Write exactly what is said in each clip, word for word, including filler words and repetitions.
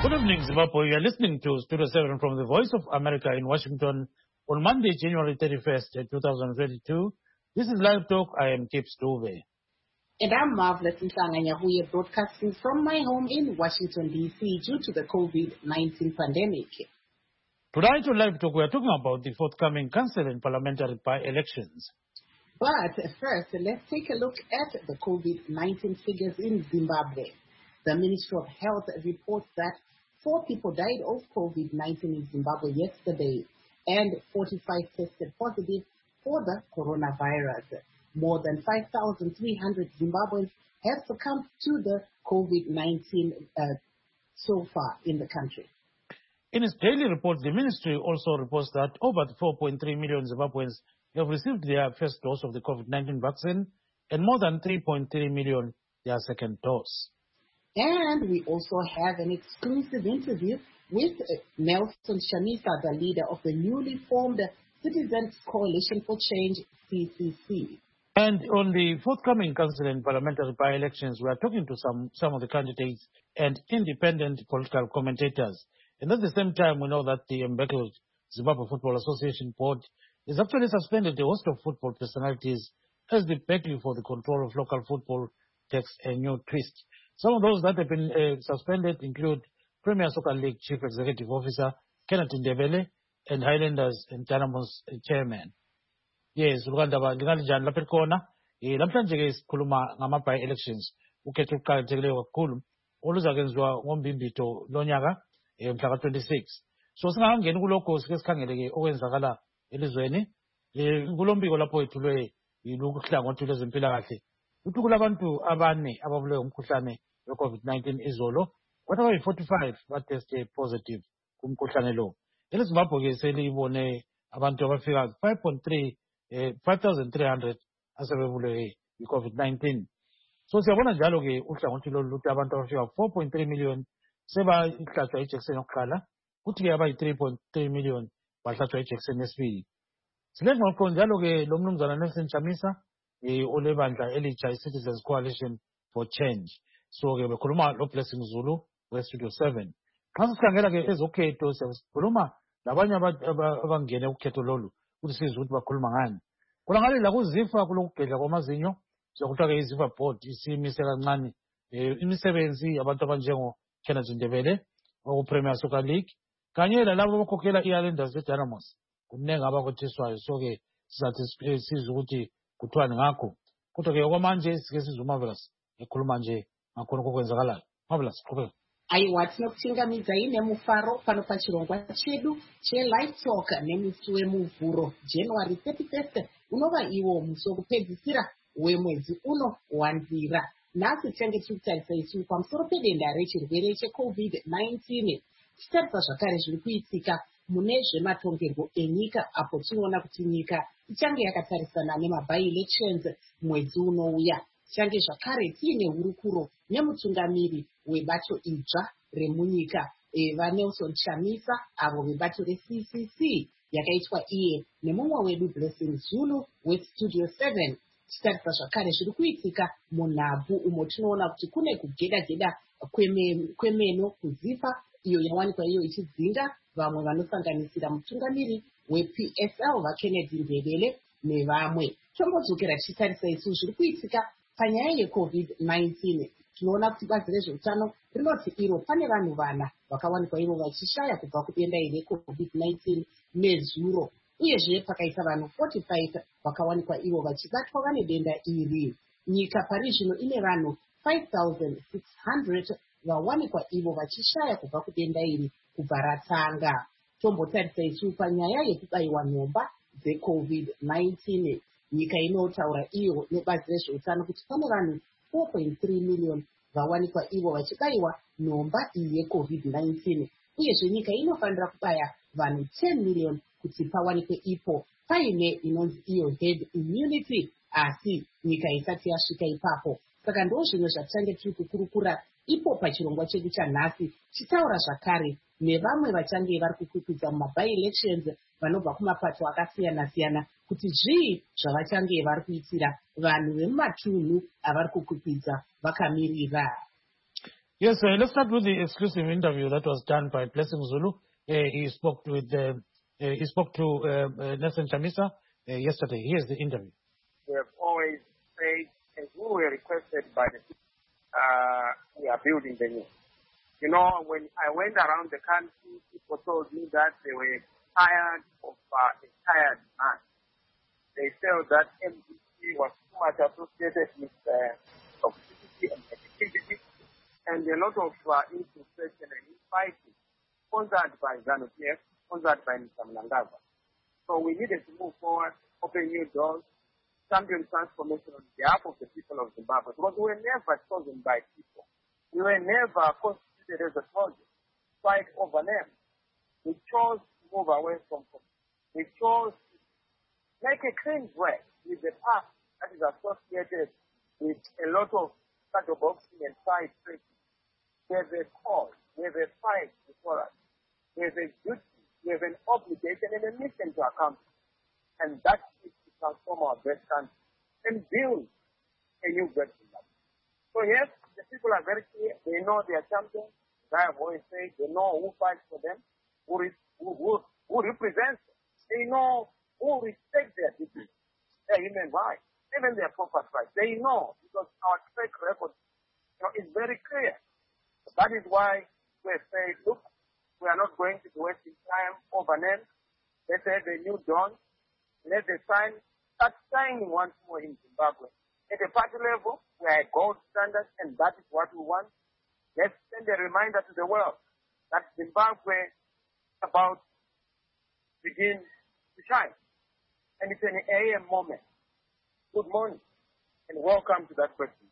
Good evening, Zimbabwe. You are listening to Studio seven from the Voice of America in Washington on Monday, January thirty-first, twenty twenty-two. This is Live Talk. I am Kip Stuve. And I'm Marvelous Nsanganya, we are broadcasting from my home in Washington, D C due to the COVID nineteen pandemic. Tonight on Live Talk, we are talking about the forthcoming council and parliamentary by-elections. But first, let's take a look at the COVID nineteen figures in Zimbabwe. The Ministry of Health reports that four people died of COVID nineteen in Zimbabwe yesterday, and forty-five tested positive for the coronavirus. More than five thousand three hundred Zimbabweans have succumbed to the COVID nineteen uh, so far in the country. In its daily report, the ministry also reports that over four point three million Zimbabweans have received their first dose of the COVID nineteen vaccine, and more than three point three million their second dose. And we also have an exclusive interview with Nelson Chamisa, the leader of the newly formed Citizens Coalition for Change, C C C. And on the forthcoming council and parliamentary by-elections, we are talking to some, some of the candidates and independent political commentators. And at the same time, we know that the embattled Zimbabwe Football Association board has actually suspended a host of football personalities as the battle for the control of local football takes a new twist. Some of those that have been uh, suspended include Premier Soccer League Chief Executive Officer Kenneth Ndebele and Highlanders and Dynamos Chairman. Yes, Uganda lingalijani lapha khona eh namhlanje ke sikhuluma ngama by elections ukhetho ukuqhakathekileyo kakhulu oluzakwenziwa ngombimbito lonyaka eh mhla ka twenty-six. So singangeni kuloko sike sikhangeleke okwenzakala elizweni eh kulombiko lapho ethulwe yilukuhlangothi lwezempilakahle ukuthi kulabantu abane ababulewe umkhuhlane we COVID nineteen izolo kwathi abayi forty-five bateste positive kumkhuhlane lo. ELizimbabwe ke selibone abantu abafika five point three eh five thousand three hundred asebebulewe yi-COVID nineteen. So siyabona njalo ke uhlangothi lolu luthi abantu abafika four point three million sebahlatshwa ijekiseni yokuqala kuthi ke abayi three point three million bahlatshwa ijekiseni yesibili. Silengqoqo njalo ke lo mnumzana Nelson Chamisa eh olebandla elitsha Citizens Coalition for Change. So ke bekhuluma lo Blessing Zulu we Studio seven. Xa sikhangela ke ezokhetho sikhuluma labanye abangene ukhetho lolu ukuthi sizwe ukuthi bakhuluma ngani. Kula ngale la kuzifa kulokugedla kwamazinyo sokuthiwa ke izifa board isimise kancane eh imisebenzi abantu abanjengo Kenneth Ndebele oku Premier Soccer League kanye lalabo abakhokhela iHighlanders eDynamos kunenga abakuthiswayo. So ke sizathi sizwe ukuthi kuthiwani ngakho kodwa ke okwamanje sike sizwe Marvelous ekhuluma nje ngakhona kokwenzakalayo. Marvelous qhubeka. Aiwa tinokuthingamidza ine mufaro pano pachirongwa chedu cheLive Talk nemusi wemuvhuro January thirty-first unova iwo musi wekupedzisira wemwedzi uno wanzira. Nhasi tinenge tiri kutarisa isu pamusoro pedenda rechirwere cheCovid nineteen tichitarisa zvakare zviri kuitika mune zvematongerwo enyika apo tinoona kuti nyika ichange yakatarisana nemaby-elections mwedzi unouya. Tichange zvakare tiine hurukuro nemutungamiri webato idzva remunyika eva Nelson Chamisa avo vebato reC C C yakaitwa iye nemumwe wedu Blessing Zulu weStudio seven. Tichitarisa zvakare zviri kuitika munhabvu umo tinoona kuti kune kugeda-geda kwemeno kuzipa iyo yawanikwa iyo ichidzinga vamwe vanosanganisira mutungamiri weP S L vaKennedy Ndebele nevamwe. Tombodzokera tichitarisa isu zviri kuitika panyaya yeCovid nineteen. Tinoona kuti bazi rezveutano rinoti iro pane vanhu vana vakawanikwa ivo vachishaya kubva kudenda iri reCovid nineteen nezuro, uyezve pakaita vanhu forty-five vakawanikwa ivo vachibatwa vane denda iri. Nyika pari zvino ine vanhu five thousand six hundred vawanikwa ivo vachishaya kubva kudenda iri kubva ratanga. Tombotarisa isu panyaya yekubayiwa nhomba dzeCovid nineteen. Nyika inotaura iyo nebazi rezveutano kuti pane vanhu four point three million vawanikwa ivo vachibayiwa nhomba iyi yeCovid nineteen. Uyezve nyika inofanira kubaya vanhu ten million kuti pawanikwe ipo paine inonzi iyo herd immunity, asi nyika isati yasvika ipapo. Saka ndo zvimwe zvatichange tiri kukurukura ipo pachirongwa chedu chanhasi, chitaura zvakare nevamwe vachange vari kukwikwidzwa mumaby-elections vanobva kumapato akasiyana-siyana kuti zvii zvavachange vari kuitira vanhu vemumatunhu avari kukwikwidza vakamirira. Yes, uh, let's start with the exclusive interview that was done by Blessing Zulu. Uh, he spoke with uh, uh, he spoke to uh, uh, Nelson Chamisa uh, yesterday. Here's the interview. We have always said, and we were requested by the people, uh, we are building the new. You know, when I went around the country, people told me that they were tired of uh, a tired man. They felt that M D C was too much associated with uh, toxicity and negativity, and a lot of uh, infiltration and infighting, sponsored by ZANU-P F, sponsored by Mister Mnangagwa. So we needed to move forward, open new doors, champion transformation on behalf of the people of Zimbabwe, because we were never chosen by people. We were never constituted as a project, fight over them. We chose to move away from conflict. We chose to make a clean break with the past that is associated with a lot of shadow boxing and side tricking. We have a cause, we have a fight before us, we have a duty, we have an obligation and a mission to accomplish. And that is to transform our great country and build a new great Zimbabwe. So yes, the people are very clear. They know their champions. I have always said they know who fights for them, who, is, who, who, who represents them. They know who respects their dignity, their human rights, even their proper rights. They know because our track record you know, is very clear. So that is why we say, look, we are not going to be wasting time over them. Let's have a new dawn. Let the sign start shining once more in Zimbabwe. At a party level, we are a gold standard, and that is what we want. Let's send a reminder to the world that Zimbabwe is about to begin to shine. And it's an A M moment. Good morning, and welcome to that question.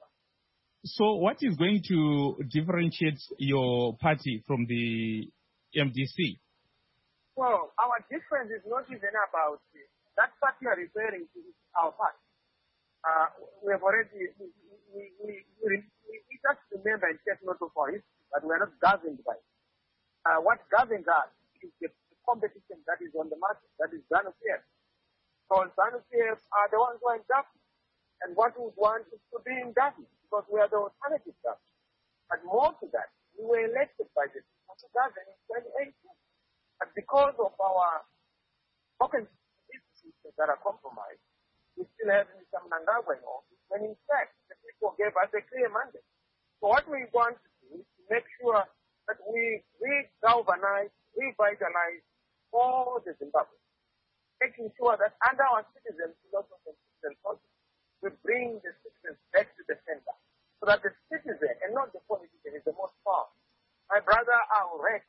So what is going to differentiate your party from the M D C? Well, our difference is not even about uh, that party you are referring to is our party. Uh, we have already, we, we, we, we, we just remember and take note of our history, but we are not governed by it. Uh, what governs us is the, the competition that is on the market, that is ZANU-P F. So ZANU-P F are the ones who are in government. And what we want is to be in government, because we are the alternative government. But more to that, we were elected by the people to govern in twenty eighteen. But because of our broken institutions that are compromised, we still have Mister Mnangagwa in office, when in fact the people gave us a clear mandate. So what we want to do is to make sure that we re-galvanize, revitalize all the Zimbabwe, making sure that under our citizens' philosophy and citizen culture, we bring the citizens back to the center, so that the citizen and not the politician is the most powerful. My brother, our rest,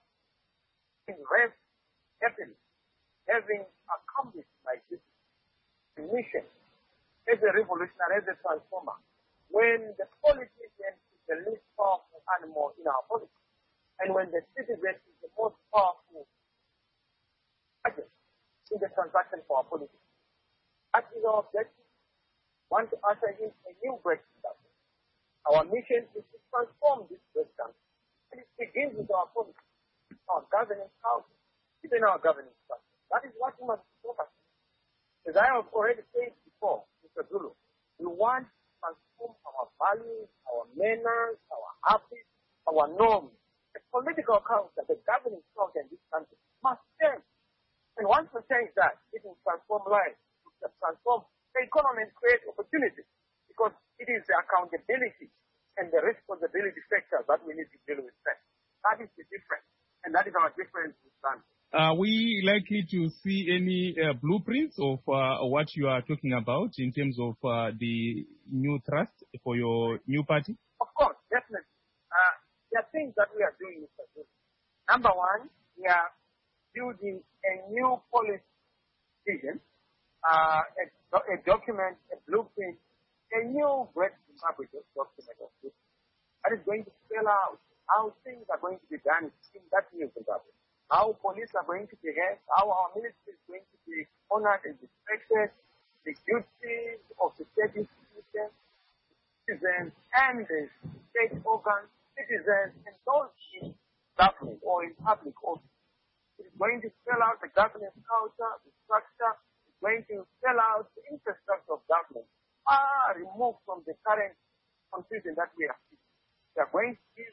in rest, happily, having accomplished my duty, mission, as a revolutionary, as a transformer, when the politician is the least powerful animal in our politics, and when the citizen is the most powerful agent in the transaction for our politics. That is our objective. Want to usher in a new great country. Our mission is to transform this great country. And it begins with our politics, our governance culture, even our governance structure. That is what we must focus on. As I have already said before, Mister Zulu, we want to transform our values, our manners, our habits, our norms. The political culture, the governance culture in this country must change. And once we change that, it will transform lives, it will transform the economy and create opportunities, because it is the accountability and the responsibility sectors that we need to deal with first. That is the difference, and that is our difference with Zambia. Are we likely to see any uh, blueprints of uh, what you are talking about in terms of uh, the new trust for your new party? Of course, definitely. Uh, there are things that we are doing, Mister Zulu. Number one, we are building a new policy vision, uh, a a document, a blueprint, a new great Zimbabwe document of this that is going to spell out how things are going to be done in that new Zimbabwe, how police are going to behave, how our military is going to be honored and respected, the duties of the state institutions, citizens and the state organs, citizens and those in government or in public office. It is going to spell out the governance culture, the structure, going to spell out the infrastructure of government, far removed from the current confusion that we are seeing. We are going to give a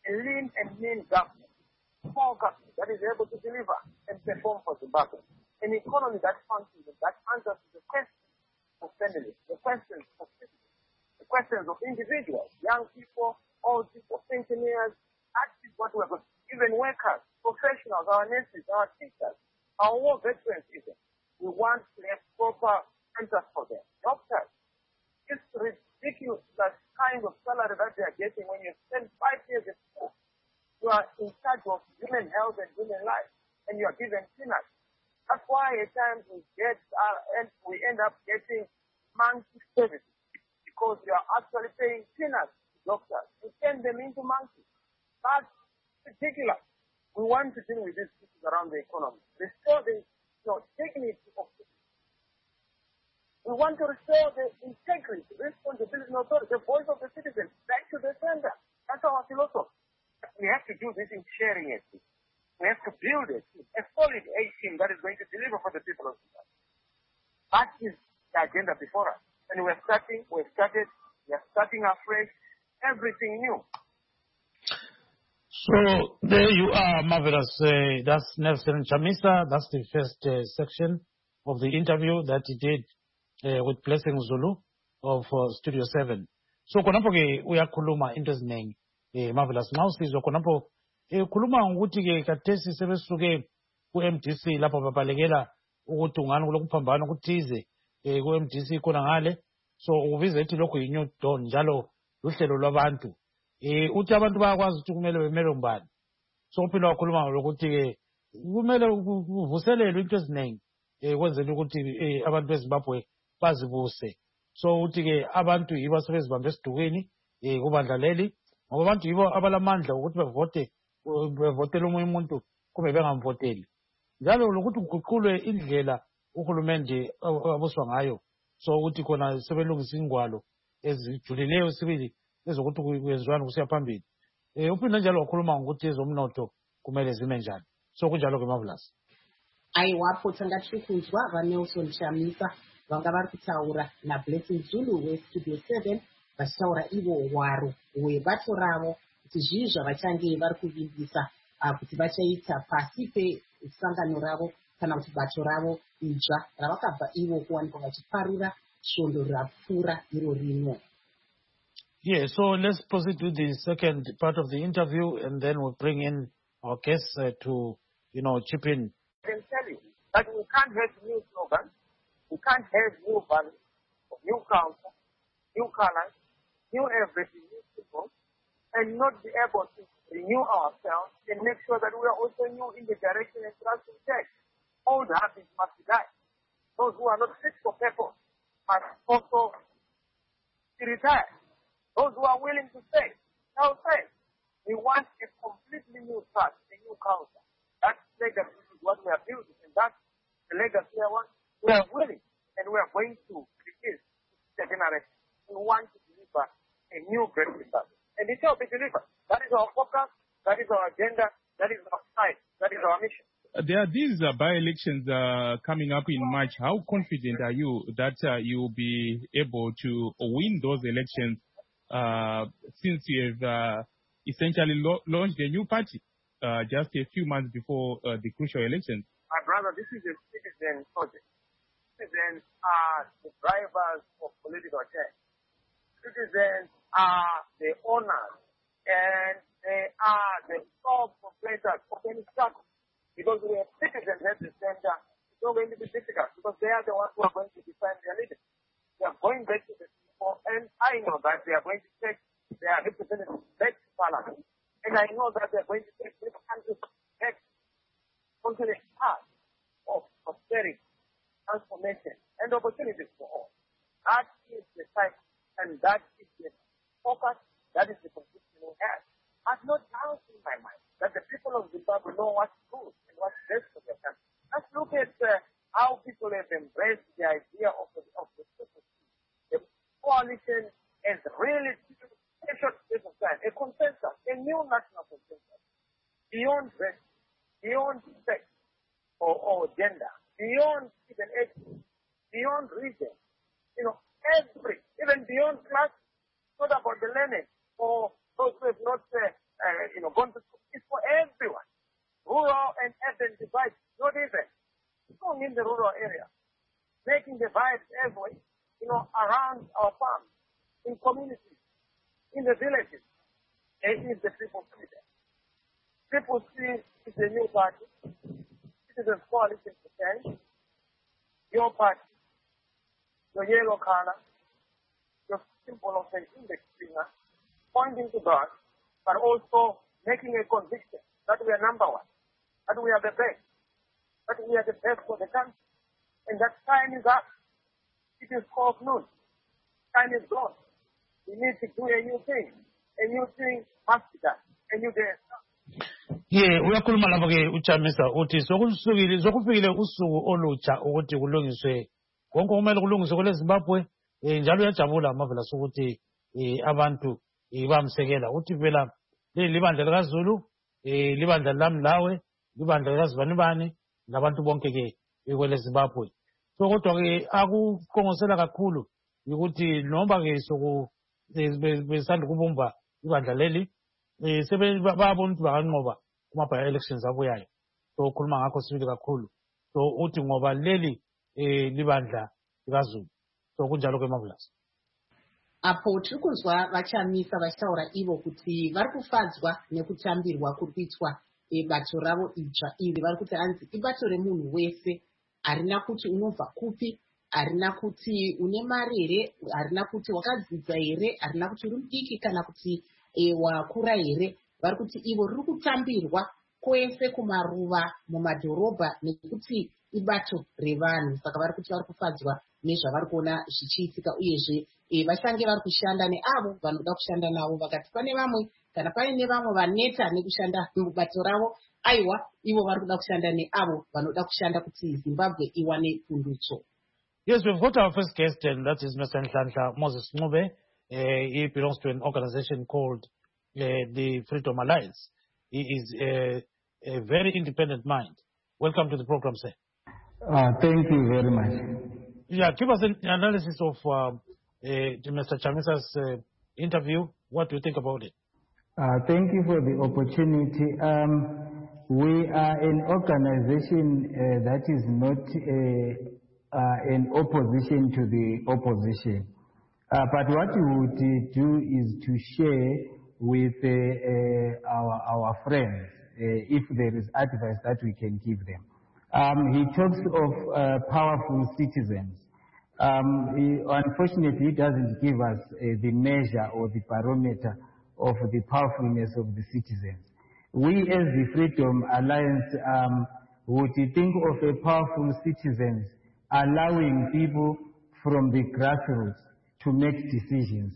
a lean and mean government, small government that is able to deliver and perform for Zimbabwe, an economy that functions and that answers to the questions of families, the questions of citizens, the questions of individuals, young people, old people, pensioners. That is what we're going to, even workers, professionals, our nurses, our teachers, our war veterans even. We want to have proper answers for them. Doctors, it's ridiculous that kind of salary that they are getting when you spend five years at school. You are in charge of human health and human life, and you are given peanuts. That's why at times we get uh, and we end up getting monkey services because you are actually paying peanuts to doctors. You turn them into monkeys. That's ridiculous. We want to deal with these issues around the economy. Restore the you know, dignity of citizens. We want to restore the integrity, responsibility, and authority, the voice of the citizen back to the center. That's our philosophy. We have to do this in sharing it. We have to build it, a solid A team that is going to deliver for the people of Zimbabwe. That is the agenda before us. And we're starting, we've started, we're starting afresh, everything new. So there you are, marvelous. Uh, that's Nelson Chamisa. That's the first uh, section of the interview that he did uh, with Blessing Zulu of uh, Studio seven. So konapo ke uyakhuluma into eziningi eh marvelous mawusizwa konapo eh khuluma ukuthi ke kathesi sebesuke ku M D C lapho babalekela ukuthi ungani kulokuphambana kuthize eh ku M D C khona ngale. So uvize ethi lokho yiNew Dawn njalo luhlelo lwabantu. Eh uthi abantu bayakwazi ukuthi kumele bemele umbani. So uphila wakhuluma lokuthi ke kumele kuvuselelwe into eziningi eh kwenzela ukuthi eh abantu beZimbabwe bazibuse. So uthi ke abantu yibo sebezibambe esidukweni eh kubandlaleli ngoba abantu yibo abalamandla ukuthi bevote bevotela omunye umuntu kube bengamvoteli. Njalo lokuthi kuguqulwe indlela uhulumende abuswa ngayo. So uthi khona sebelungisa ingwalo ezijulileyo sibili ezokuthi kwenziwana kusiya phambili. Eh uphinda njalo wakhuluma ngokuthi ezomnotho kumele zime njani. So kunjalo ke marvelous. Aiwapo tangatiri kunzwa vaNelson Chamisa vanga vari kutaura naBlessing Zulu weStudio seven vachitaura ivo hwaro hwebato ravo kuti zvii zvavachange vari kuvimbisa kuti vachaita pasi pesangano ravo kana kuti bato ravo idzva ravakabva ivo kuwanikwa vachiparura svondo rapfuura iro rino. Yeah, so let's proceed to the second part of the interview and then we'll bring in our guests uh, to, you know, chip in. I can tell you that we can't have new slogans, we can't have new values, new council, new colors, new everything, new people, and not be able to renew ourselves and make sure that we are also new in the direction and trust in tech. Old habits must die. Those who are not fit for purpose must also be retired. Those who are willing to stay, shall stay. We want a completely new trust, a new culture. That legacy is what we are building, and that's the legacy I want. We are willing, and we are going to release the generation. We want to deliver a new great result. And it shall be delivered. That is our focus, that is our agenda, that is our side, that is our mission. There are these uh, by-elections uh, coming up in March. How confident are you that uh, you will be able to win those elections uh, since you have uh, essentially lo- launched a new party uh, just a few months before uh, the crucial elections? My brother, this is a citizen project. Citizens are the drivers of political change. Citizens are the owners and they are the sole proprietors of any struggle. Because we have citizens at the center, it's not going to be difficult because they are the ones who are going to defend their leaders. They are going back to the people, and I know that they are going to take their representatives back to Parliament, and I know that they are going to take this country back onto the path of prosperity, transformation, and opportunities for all. That is the type, and that is the focus, that is the position we have. I have no doubt in my mind that the people of Zimbabwe know what's good and what's best for their country. Let's look at uh, how people have embraced the idea of the, of the The coalition has really taken a short space of time, a consensus, a new national consensus, beyond race, beyond sex or, or gender, beyond even age, beyond region, you know, every, even beyond class, not about the learning or those who have not uh, uh, you know, going to school. It's for everyone. Rural and urban divide, not even. It's only in the rural area. Making divides everywhere, you know, around our farms, in communities, in the villages. And if the people see that. People see it's a new party. Citizens Coalition for Change. Your party, your yellow color, your symbol of an index finger, pointing to God, but also making a conviction that we are number one, that we are the best, that we are the best for the country, and that time is up. It is twelve noon. Time is gone. We need to do a new thing. A new thing must be done. A new day. Ye uyakhuluma lapho ke uChamisa uthi sokusukile sokufikile usuku olutsha ukuthi kulungiswe konke kumele kulungiswe kule Zimbabwe njalo uyajabula amavela sokuthi abantu bamsekela uthi phela libandla likaZulu libandla lami lawe libandla likaZibanibani labantu bonke ke kwele Zimbabwe so kodwa ke akuqongosela kakhulu ukuthi noma ke soku besanda kubumba ibandla leli sebe babona ukuthi banqoba kuma elections abuyayo so ukhuluma ngakho sibili kakhulu so uthi ngoba leli libandla likaZulu so kunjalo ke Marvelous. Apo tiri kunzwa vachamisa vachitaura ivo kuti vari kufadzwa nekutambirwa kuri kuitwa bato ravo idzva iri vari kuti hanzi ibato remunhu wese harina kuti unobva kupi harina kuti une mari here harina kuti wakadzidza here harina kuti uri mudiki kana kuti wakura here vari kuti ivo riri kutambirwa kwese kumaruva mumadhorobha nekuti ibato revanhu saka vari kuti vari kufadzwa nezvavari kuona zvichiitika uyezve vachange vari kushanda neavo vanoda kushanda navo vakati pane vamwe kana paine vamwe vaneta nekushanda mubato ravo aiwa ivo vari kuda kushanda neavo vanoda kushanda kuti Zimbabwe iwane pundutso. Yes, we've got our first guest, and that is Mister Nhlanhla Moses Ncube. Uh, he belongs to an organization called uh, the Freedom Alliance. He is a, a very independent mind. Welcome to the program, sir. Uh, thank you very much. Yeah, give us an analysis of uh, uh, Mister Chamisa's uh, interview. What do you think about it? Uh, thank you for the opportunity. Um, we are an organization uh, that is not a Uh, in opposition to the opposition. Uh, but what we would uh, do is to share with uh, uh, our, our friends uh, if there is advice that we can give them. Um, he talks of uh, powerful citizens. Um, he, unfortunately, he doesn't give us uh, the measure or the barometer of the powerfulness of the citizens. We as the Freedom Alliance um, would think of a powerful citizens allowing people from the grassroots to make decisions.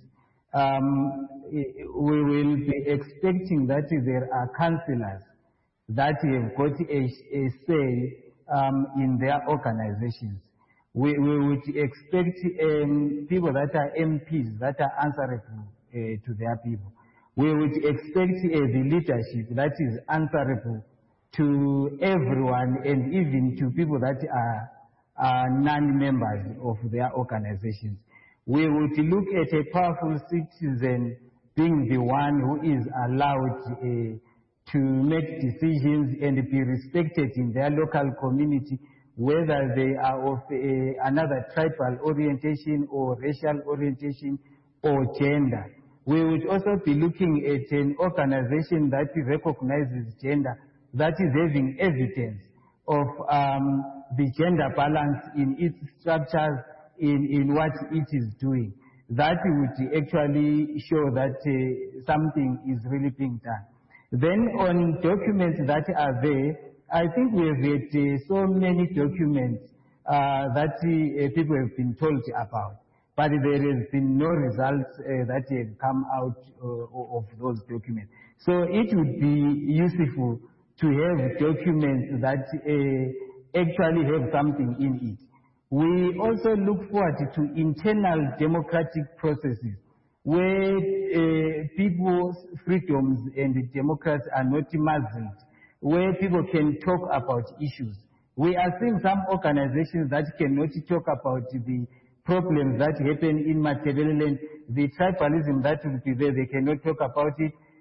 Um, we will be expecting that there are councillors that have got a, a say um, in their organizations. We, we would expect um, people that are M Ps that are answerable uh, to their people. We would expect uh, the leadership that is answerable to everyone and even to people that are Uh, non-members of their organizations. We would look at a powerful citizen being the one who is allowed uh, to make decisions and be respected in their local community, whether they are of uh, another tribal orientation or racial orientation or gender. We would also be looking at an organization that recognizes gender, that is having evidence of um, the gender balance in its structures, in, in what it is doing. That would actually show that uh, something is really being done. Then on documents that are there, I think we have had uh, so many documents uh, that uh, people have been told about, but there has been no results uh, that have come out uh, of those documents. So it would be useful to have documents that uh, actually have something in it. We also look forward to internal democratic processes where uh, people's freedoms and democracy are not muzzled, where people can talk about issues. We are seeing some organizations that cannot talk about the problems that happen in Matabeleland, the tribalism that will be there, they cannot talk about it.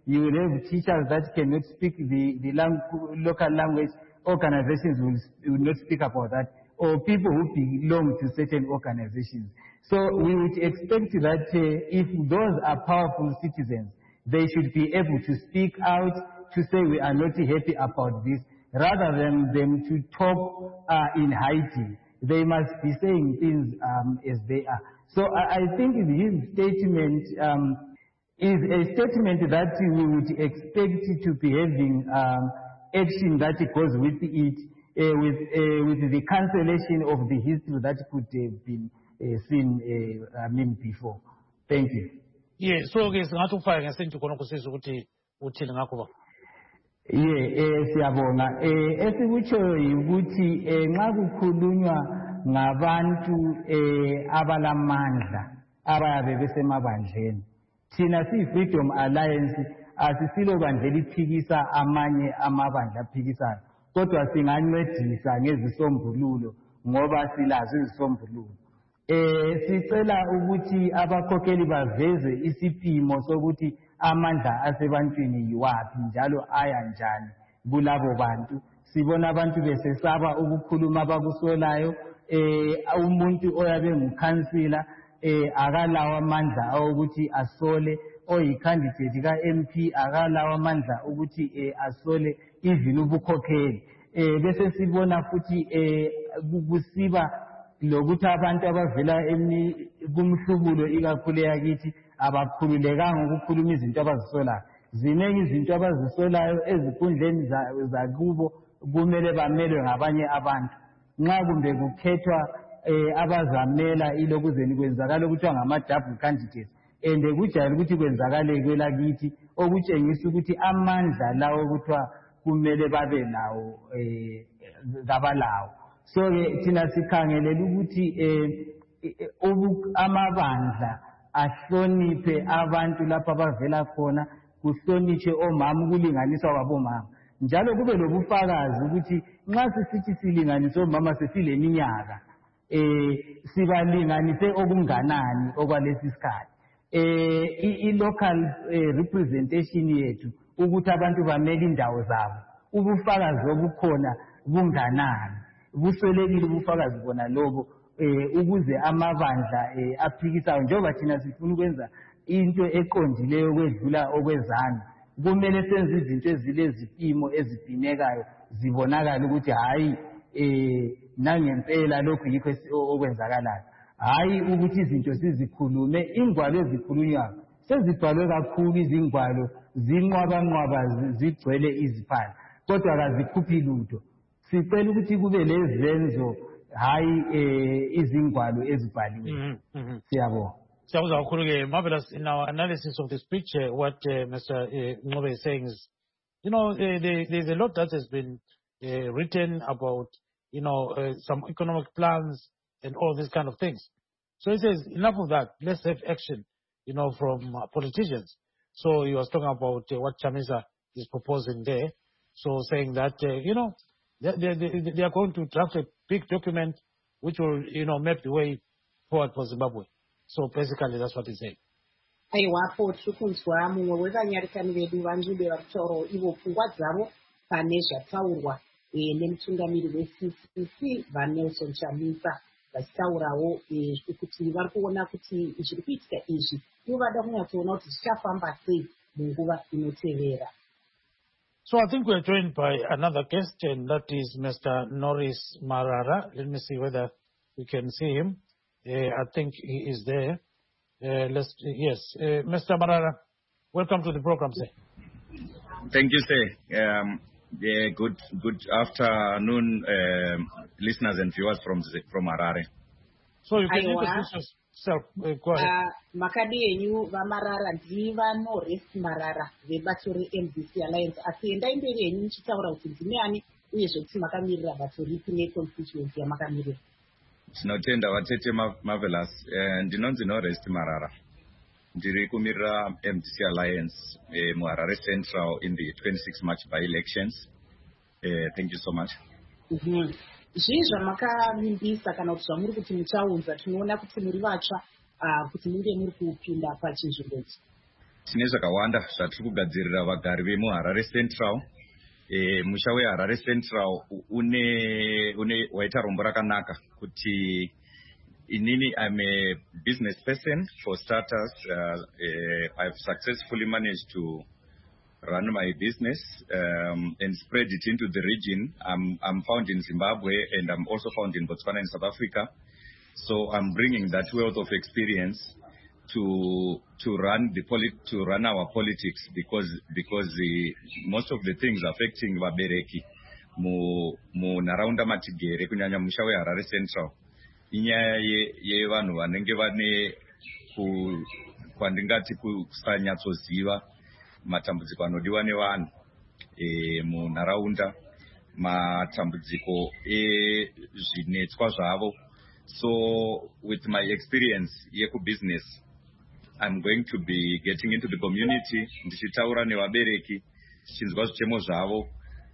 You will have teachers that cannot speak the, the lang local language. Organizations will, will not speak about that. Or people who belong to certain organizations. So we would expect that uh, if those are powerful citizens, they should be able to speak out to say we are not happy about this, rather than them to talk uh, in hiding. They must be saying things um, as they are. So I, I think his statement um, is a statement that we would expect to be having um, action that goes with it, uh, with, uh, with the cancellation of the history that could have been uh, seen uh, I mean, before. Thank you. Yeah, so okay, singathi ufake ngesinto khona kusizwe ukuthi uthini ngakho ba. Yeah, eh siyabonga. Eh esikutshoyo ukuthi eh nxa kukhulunywa ngabantu eh abalamandla abayabe besemabandleni. Thina si Freedom Alliance asisilo bandla eliphikisa amanye amabandla aphikisayo. Kodwa singancedisa ngezisombululo ngoba silazo izisombululo. Eh sicela ukuthi abakhokheli baveze isipimo sokuthi amandla asebantwini yiwapi njalo aya njani kulabo bantu. Sibona abantu besesaba ukukhuluma abakusolayo. Eh umuntu oyabe ngukhansila eh akalawo amandla ukuthi asole, oyi-candidate ka-M P akalawo amandla ukuthi eh asole even ubukhokheli. Eh bese sibona futhi eh kusiba lokuthi abantu abavela kumhlubulo ikakhulu yakithi abakhululekanga ukukhuluma izinto abazisolayo. Ziningi izinto abazisolayo ezinkundleni zakubo kumele bamelwe ngabanye abantu. Nxa kumbe kukhethwa eh abazamela ilokuzeni kwenzakala ukuthiwa ngama-double candidates, and kujayele ukuthi kwenzakale kwelakithi okutshengisa ukuthi amandla lawo okuthiwa kumele babe lawo eh kabalawo. So ke thina sikhangelela ukuthi eh amabandla ahloniphe abantu lapha abavela khona, kuhlonitshe omama ukulinganiswa kwabomama. Njalo kube lobufakazi ukuthi nxa sisithi silinganise omama sesileminyaka eh sibalinganise okunganani okwalesi sikhathi. Eh i-local representation yethu ukuthi abantu bamele indawo zabo, ubufakazi obukhona bunganani. Buswelekile ubufakazi bona lobo eh ukuze amabandla eh aphikisayo njengoba thina sifuna ukwenza into eqondileyo kwedlula okwezana. Kumele senze izinto ezilezipimo ezipimekayo zibonakala ukuthi hayi eh nangempela lokhu yikho okwenzakalayo. Hayi ukuthi izinto sizikhulume, ingwalo ezikhulunywayo sezibhalwe kakhulu, izingwalo zinqwabanqwaba zigcwele iziphala kodwa kazikhuphi lutho. Sicela ukuthi kube lezenzo hayi eh izingwalo ezibhaliwe. Siyabonga. Siyabonga kakhulu ke. Marvelous. In our analysis of this picture, what uh, Mister Uh, Ngobe is saying is, you know, uh, there, there's a lot that has been uh, written about, you know, uh, some economic plans and all these kind of things. So he says, enough of that. Let's have action, you know, from uh, politicians. So he was talking about uh, what Chamisa is proposing there. So saying that, uh, you know, they, they, they are going to draft a big document which will, you know, map the way forward for Zimbabwe. So basically, that's what he's saying. aiwapo tiri kunzwa mumwe wevanyarikani vedu vanzvimbe vari kutaurawo ivo pfungwa dzavo pane zvataurwa nemutungamiri we-C C C vaNelson Chamisa, vachitaurawo kuti vari kuona kuti zviri kuitika izvi ivo vada kunyatsoona kuti zvichafamba sei munguva inotevera. So I think we're joined by another guest, and that is Mister Norris Marara. Let me see whether we can see him. Uh, I think he is there. Uh, let's, yes, uh, Mister Marara, welcome to the program, sir. Thank you, sir. Um, yeah, good good afternoon, um, listeners and viewers from from Harare. So you can introduce yourself. Uh, go ahead. Makadi enyu vaMarara ndiva Norris Marara vebato re-M D C Alliance. Asi enda imberi enyu muchitaura kuti ndimi ani uyezve kuti makamirira bato ripi neconstituency yamakamirira. Tinotenda vatete Marvelous. Ndinonzi Norris Marara. Ndiri kumirira M D C Alliance eh, muHarare Central in the twenty-six March by-elections. Uh, thank you so much. Mm-hmm. Zvii zvamakavimbisa kana kuti zvamuri kuti muchaunza, tinoona kuti muri vatsva kuti munge muri kupinda pachinzvimbo ichi. tine zvakawanda zvatiri kugadzirira vagari vemuHarare Central. E, musha weHarare Central une une waita rombo rakanaka kuti inini I'm a business person for starters. Uh, uh, I've successfully managed to run my business um, and spread it into the region. I'm, I'm found in Zimbabwe and I'm also found in Botswana and South Africa. So I'm bringing that wealth of experience to to run the polit to run our politics because because the most of the things affecting vabereki mu mu nharaunda matigere kunyanya musha weHarare Central inyaya yevanhu vanenge vane ku kwandingati kusanyatsoziva matambudziko anodiwa nevanhu e, munharaunda matambudziko ezvinetswa zvavo. So with my experience yekubusiness, I'm going to be getting into the community ndichitaura nevabereki tichinzwa zvichemo zvavo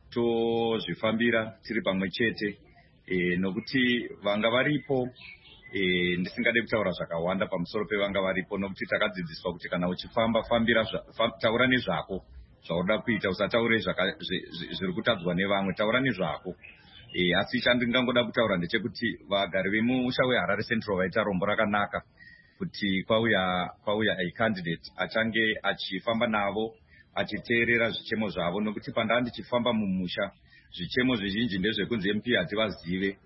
tozvifambira tiri pamwe chete e, nokuti vanga varipo e, ndisingade kutaura zvakawanda pamusoro pevanga varipo nokuti takadzidziswa kuti kana uchifamba fambira fam, taura nezvako zvaunoda kuita usataure zviri kutadzwa nevamwe taura nezvako e, asi chandingangoda kutaura ndechekuti vagari vemusha weHarare Central vaita rombo rakanaka kuti kwauya kwauya a candidate achange achifamba navo achiteerera zvichemo zvavo nokuti pandava ndichifamba mumusha zvichemo zvizhinji ndezvekunzi M P hativazive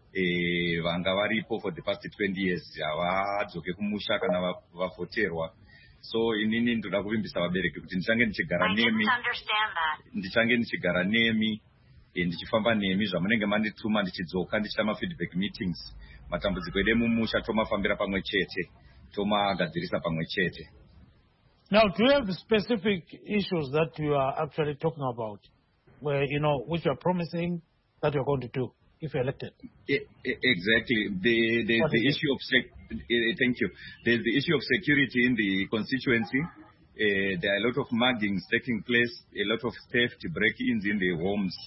e, vanga varipo for the past twenty years havadzoke kumusha kana vavhoterwa. So inini ndoda kuvimbisa vabereki kuti ndichange ndichigara nemi ndichange ndichigara nemi e, ndichifamba nemi zvamunenge mandituma ndichidzoka ndichita mafeedback meetings matambudziko edu mumusha tomafambira pamwe chete tomagadzirisa pamwe chete. Now, do you have specific issues that you are actually talking about, where you know which you are promising that you are going to do if you're elected? Exactly. The the, the issue of sec thank you. There's the issue of security in the constituency. Uh, there are a lot of muggings taking place, a lot of theft, break-ins in the homes.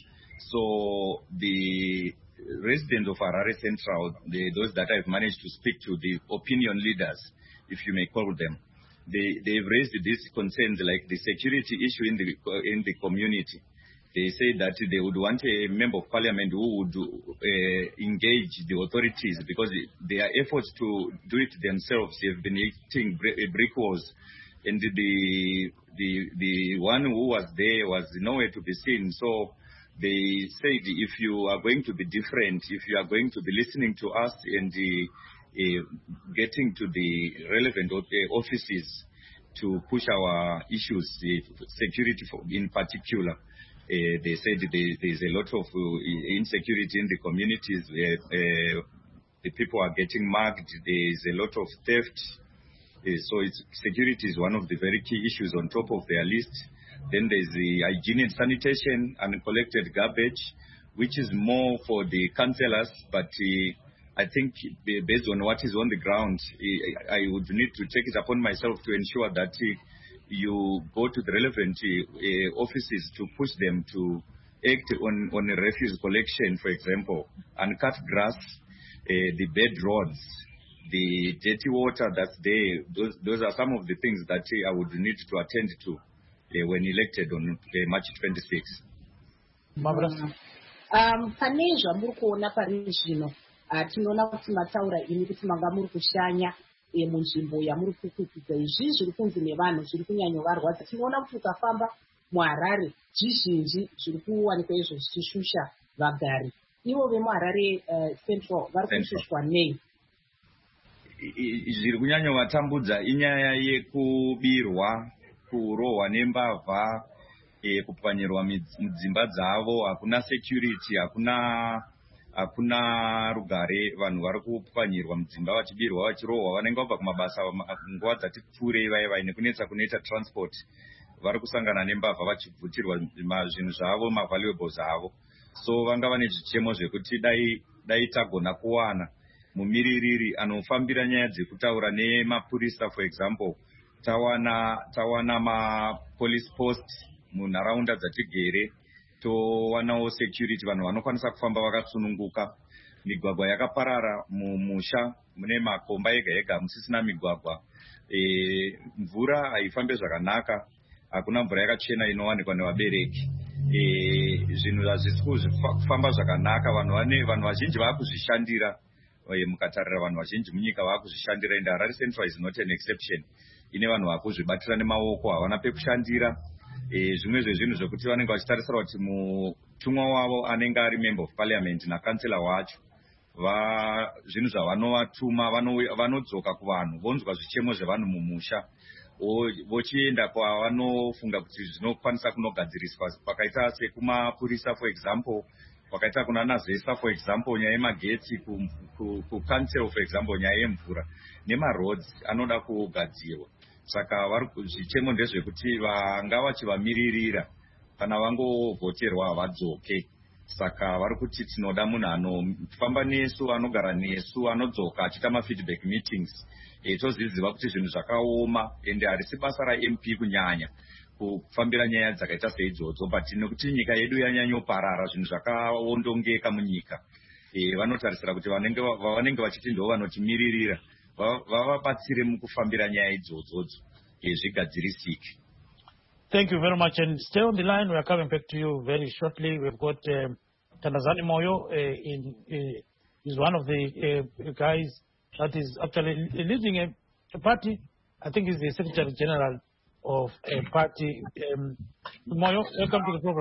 So the residents of Harare Central, the, those that I've managed to speak to, the opinion leaders, if you may call them, they they've raised these concerns like the security issue in the in the community. They say that they would want a member of parliament who would uh, engage the authorities because their efforts to do it themselves have been hitting brick walls, and the the the one who was there was nowhere to be seen. So they said, if you are going to be different, if you are going to be listening to us and uh, uh, getting to the relevant uh, offices to push our issues, uh, security for, in particular, uh, they said there, there's a lot of uh, insecurity in the communities. Uh, uh, the people are getting mugged. There's a lot of theft. Uh, so it's, security is one of the very key issues on top of their list. Then there's the hygiene and sanitation and collected garbage, which is more for the councillors. But uh, I think based on what is on the ground, uh, I would need to take it upon myself to ensure that uh, you go to the relevant uh, offices to push them to act on, on a refuse collection, for example, and cut grass, uh, the bed roads, the dirty water that's there. Those, those are some of the things that uh, I would need to attend to Uh, when elected on uh, March twenty-sixth. Um, pane zvamuri kuona pari zvino uh, tinoona kuti mataura ini kuti manga muri kushanya e, munzvimbo yamuri kukwikidza izvi zviri kunzi nevanhu zviri kunyanya varwadza. Tinoona kuti ukafamba muHarare zvizhinji zviri kuwanikwa izvo zvichishusha vagari. Ivo vemuHarare uh, Central vari kushushwa nei? Zviri kunyanya vatambudza inyaya yekubirwa, kurohwa nembavha, e, kupwanyirwa mudzimba dzavo, hakuna security, hakuna hakuna rugare, vanhu vari kupwanyirwa mudzimba vachibirwa vachirohwa, vanenge vabva kumabasa nguva dzati pfuurei vaya vaine kunetsa kunoita transport, vari kusangana nembavha vachibvutirwa zvinhu zvavo, mavaluables avo. So vanga vane zvichemo zvekuti dai dai tagona kuwana mumiririri anofambira nyaya dzekutaura nemapurisa, for example, tawana tawana ma police post munharaunda dzatigere, towanawo security, vanhu vanokwanisa kufamba vakatsununguka. migwagwa yakaparara mumusha mune makomba ega ega musisina migwagwa. E, mvura haifambe zvakanaka, hakuna mvura yakachena inowanikwa nevabereki. E, zvinhu hazvisi kufamba zvakanaka, vanhu vane vanhu vazhinji vakuzvishandira. E, mukatarira vanhu vazhinji munyika vakuzvishandira, and Harare Central is not an exception. Ine vanhu vakuzvibatira nemaoko, havana pekushandira. E, zvimwe zvezvinhu zvokuti vanenge vachitarisira kuti mutumwa wavo anenge ari member of parliament nakansela wacho, va zvinhu zvavanovatuma vanodzoka kuvanhu vonzwa zvichemo zvevanhu mumusha vochienda kwavanofunga kuti zvinokwanisa kunogadziriswa, pakaita sekumapurisa for example, pakaita kuna nazvesa for example nyaya yemagetsi, kucancel for example nyaya yemvura nemaroads anoda kugadzirwa. Saka zvichemo ndezvekuti vanga vachivamiririra kana vangovhoterwa vadzoke. Saka vari kuti tinoda munhu anofamba nesu, anogara nesu, anodzoka achiita mafeedback meetings. E, toziziva kuti zvinhu zvakaoma ende harisi basa raM P kunyanya kufambira nyaya dzakaita seidzodzo, but nekuti nyika yedu yanyanyoparara, zvinhu zvakaondongeka munyika. E, vanotarisira kuti vanenge vachiti ndo vanotimiririra vavabatsire mukufambira nyaya idzodzodzo e, zvigadzirisike. Thank you very much, and stay on the line. We are coming back to you very shortly. We've got um, Thandazani Moyo. Uh, in, uh, he's one of the uh, guys that is actually leading a, a party. I think he's the Secretary General of a party. Um, Moyo, welcome to the program.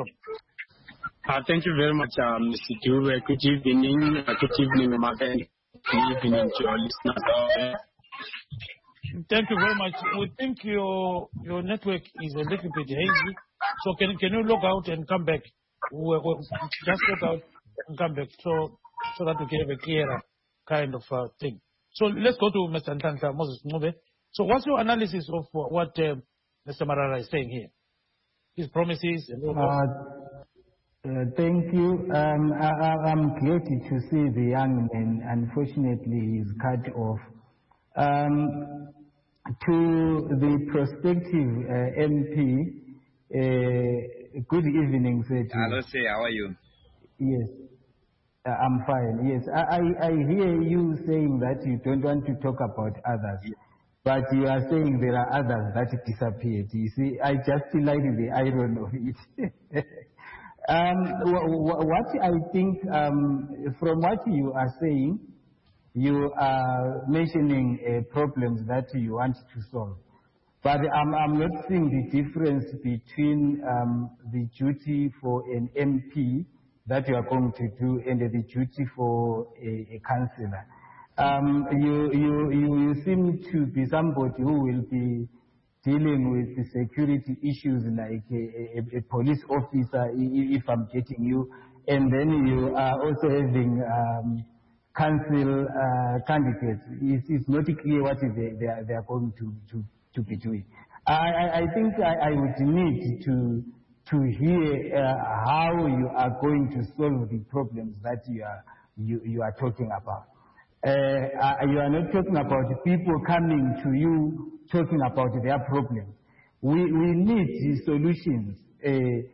Uh, thank you very much, uh, Mister Dube. Good evening. Uh, good evening, Martin. Good evening to our listeners out there. Thank you very much. We think your your network is a little bit hazy, so can can you log out and come back? We'll, we'll just log out and come back, so so that we can have a clearer kind of uh, thing. So let's go to Mister Nhlanhla Moses Ncube. So what's your analysis of what uh, Mister Marara is saying here? His promises and all uh, uh, thank you. Um, I, I'm glad to see the young man. Unfortunately, he's cut off. Um, to the prospective uh, M P, uh, good evening, sir. Hello, sir. How are you? Yes, uh, I'm fine. Yes, I, I, I hear you saying that you don't want to talk about others, yes, but you are saying there are others that disappeared. You see, I just like the irony of it. um, what I think, um, from what you are saying, you are mentioning uh, problems that you want to solve. But I'm, I'm not seeing the difference between um, the duty for an M P that you are going to do and the duty for a, a councillor. Um, you, you, you, you seem to be somebody who will be dealing with the security issues like a, a, a police officer, if I'm getting you, and then you are also having um, council uh, candidates. It's, it's not clear what they, they, are, they are going to, to, to be doing. I, I, I think I, I would need to, to hear uh, how you are going to solve the problems that you are, you, you are talking about. Uh, you are not talking about people coming to you talking about their problems. We, we need solutions uh,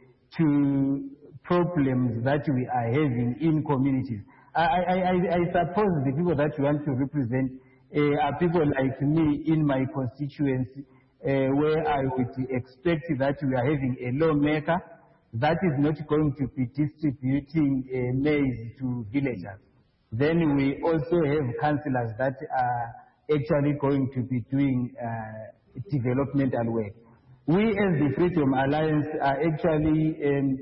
to problems that we are having in communities. I, I, I, I suppose the people that you want to represent uh, are people like me in my constituency, uh, where I would expect that we are having a lawmaker that is not going to be distributing uh, maize to villagers. Then we also have councillors that are actually going to be doing uh, developmental work. We as the Freedom Alliance are actually um,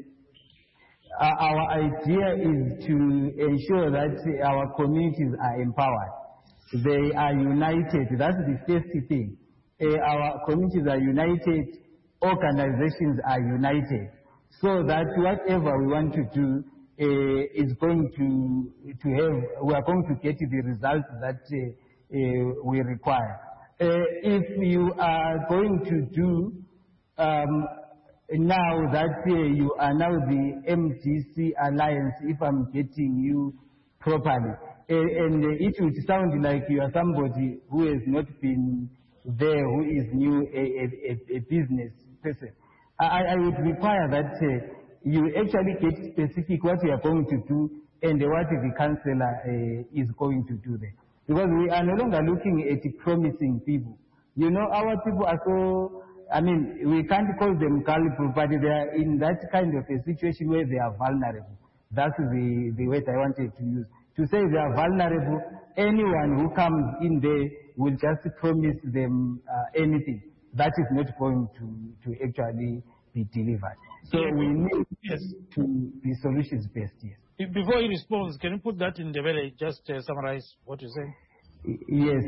our idea is to ensure that our communities are empowered. They are united. That's the first thing. Uh, our communities are united, organizations are united, so that whatever we want to do uh, is going to, to have, we are going to get the results that uh, uh, we require. Uh, if you are going to do um, now that uh, you are now the M D C Alliance, if I'm getting you properly, uh, and uh, it would sound like you are somebody who has not been there, who is new, a, a, a business person. I, I would require that uh, you actually get specific what you are going to do and what the councillor uh, is going to do there. Because we are no longer looking at promising people. You know, our people are so, I mean, we can't call them gullible, but they are in that kind of a situation where they are vulnerable. That's the, the word I wanted to use. To say they are vulnerable, anyone who comes in there will just promise them uh, anything. That is not going to, to actually be delivered. So yeah, we need yes. to be solutions based, yes. Before he responds, can you put that in the way, just uh, summarize what you're saying? Yes,